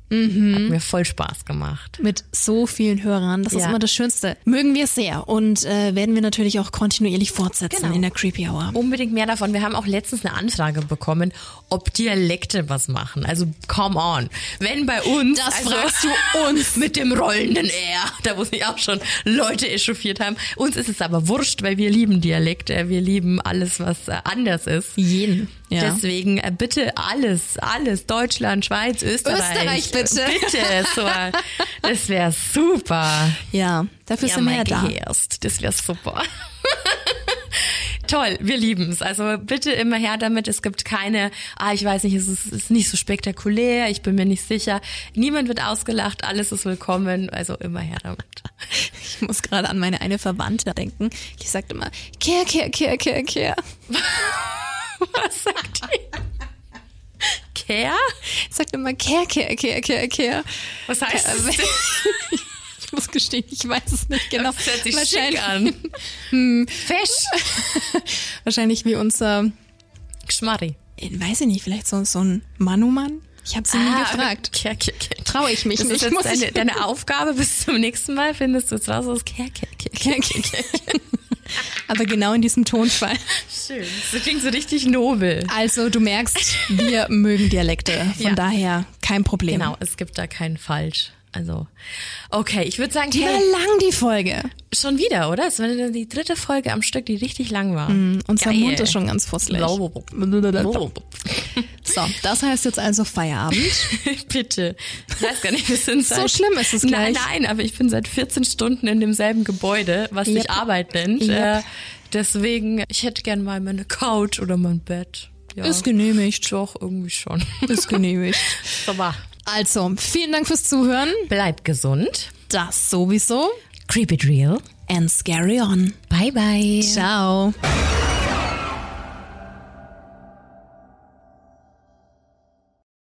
Mhm. Hat mir voll Spaß gemacht. Mit so vielen Hörern, das Ja. ist immer das Schönste. Mögen wir sehr und äh, werden wir natürlich auch kontinuierlich fortsetzen Genau. in der Creepy Hour. Unbedingt mehr davon. Wir haben auch letztens eine Anfrage bekommen, ob Dialekte was machen. Also come on. Wenn bei uns, Das also fragst du uns. mit dem rollenden R, da wo sich auch schon Leute echauffiert haben. Uns ist es aber wurscht, weil wir lieben Dialekte, wir lieben alles, was äh, anders ist. Jeden. Ja. Deswegen äh, bitte alles, alles, Deutschland, Schweiz, Österreich. Österreich, bitte. Bitte, so, das wäre super. Ja, dafür Ja, sind wir ja mein da. Gehirst, das wäre super. Toll, wir lieben es. Also bitte immer her damit. Es gibt keine, ah, ich weiß nicht, es ist, es ist nicht so spektakulär, ich bin mir nicht sicher. Niemand wird ausgelacht, alles ist willkommen. Also immer her damit. Ich muss gerade an meine eine Verwandte denken. Die sagt immer, kehr, kehr, kehr, kehr, kehr. Was sagt die? Care? Sagt immer, kehr, kehr, kehr, kehr, kehr. Was heißt Äh, das? Ich muss gestehen, ich weiß es nicht genau. Das hört sich Wahrscheinlich, schick an. Hm, Fesch. wahrscheinlich wie unser, Geschmarri. weiß ich nicht, vielleicht so, so ein Manumann. Ich habe sie nie gefragt. Care, care, care. Traue ich mich Das nicht. ist muss jetzt deine, ich- deine Aufgabe. Bis zum nächsten Mal findest du es raus aus Care, care, care, care, care. Aber genau in diesem Tonfall. Schön. Das klingt so richtig nobel. Also du merkst, wir mögen Dialekte. Von Ja. daher kein Problem. Genau, es gibt da keinen Falsch. Also, okay, ich würde sagen, Die war hey, lang, die Folge. schon wieder, oder? Es war die dritte Folge am Stück, die richtig lang war. Unser Geil. Mund ist schon ganz fusselig. So, das heißt jetzt also Feierabend. Bitte. Ich weiß gar nicht, wir sind So seit... schlimm ist es Nein, gleich. nein, aber ich bin seit vierzehn Stunden in demselben Gebäude, was sich Yep. Arbeit nennt. Yep. Äh, deswegen, ich hätte gern mal meine Couch oder mein Bett. Ja, Ist genehmigt. doch, irgendwie schon. Ist genehmigt. Aber Also, vielen Dank fürs Zuhören. bleibt gesund. Das sowieso. Creep it real. And scary on. Bye, bye. Ciao.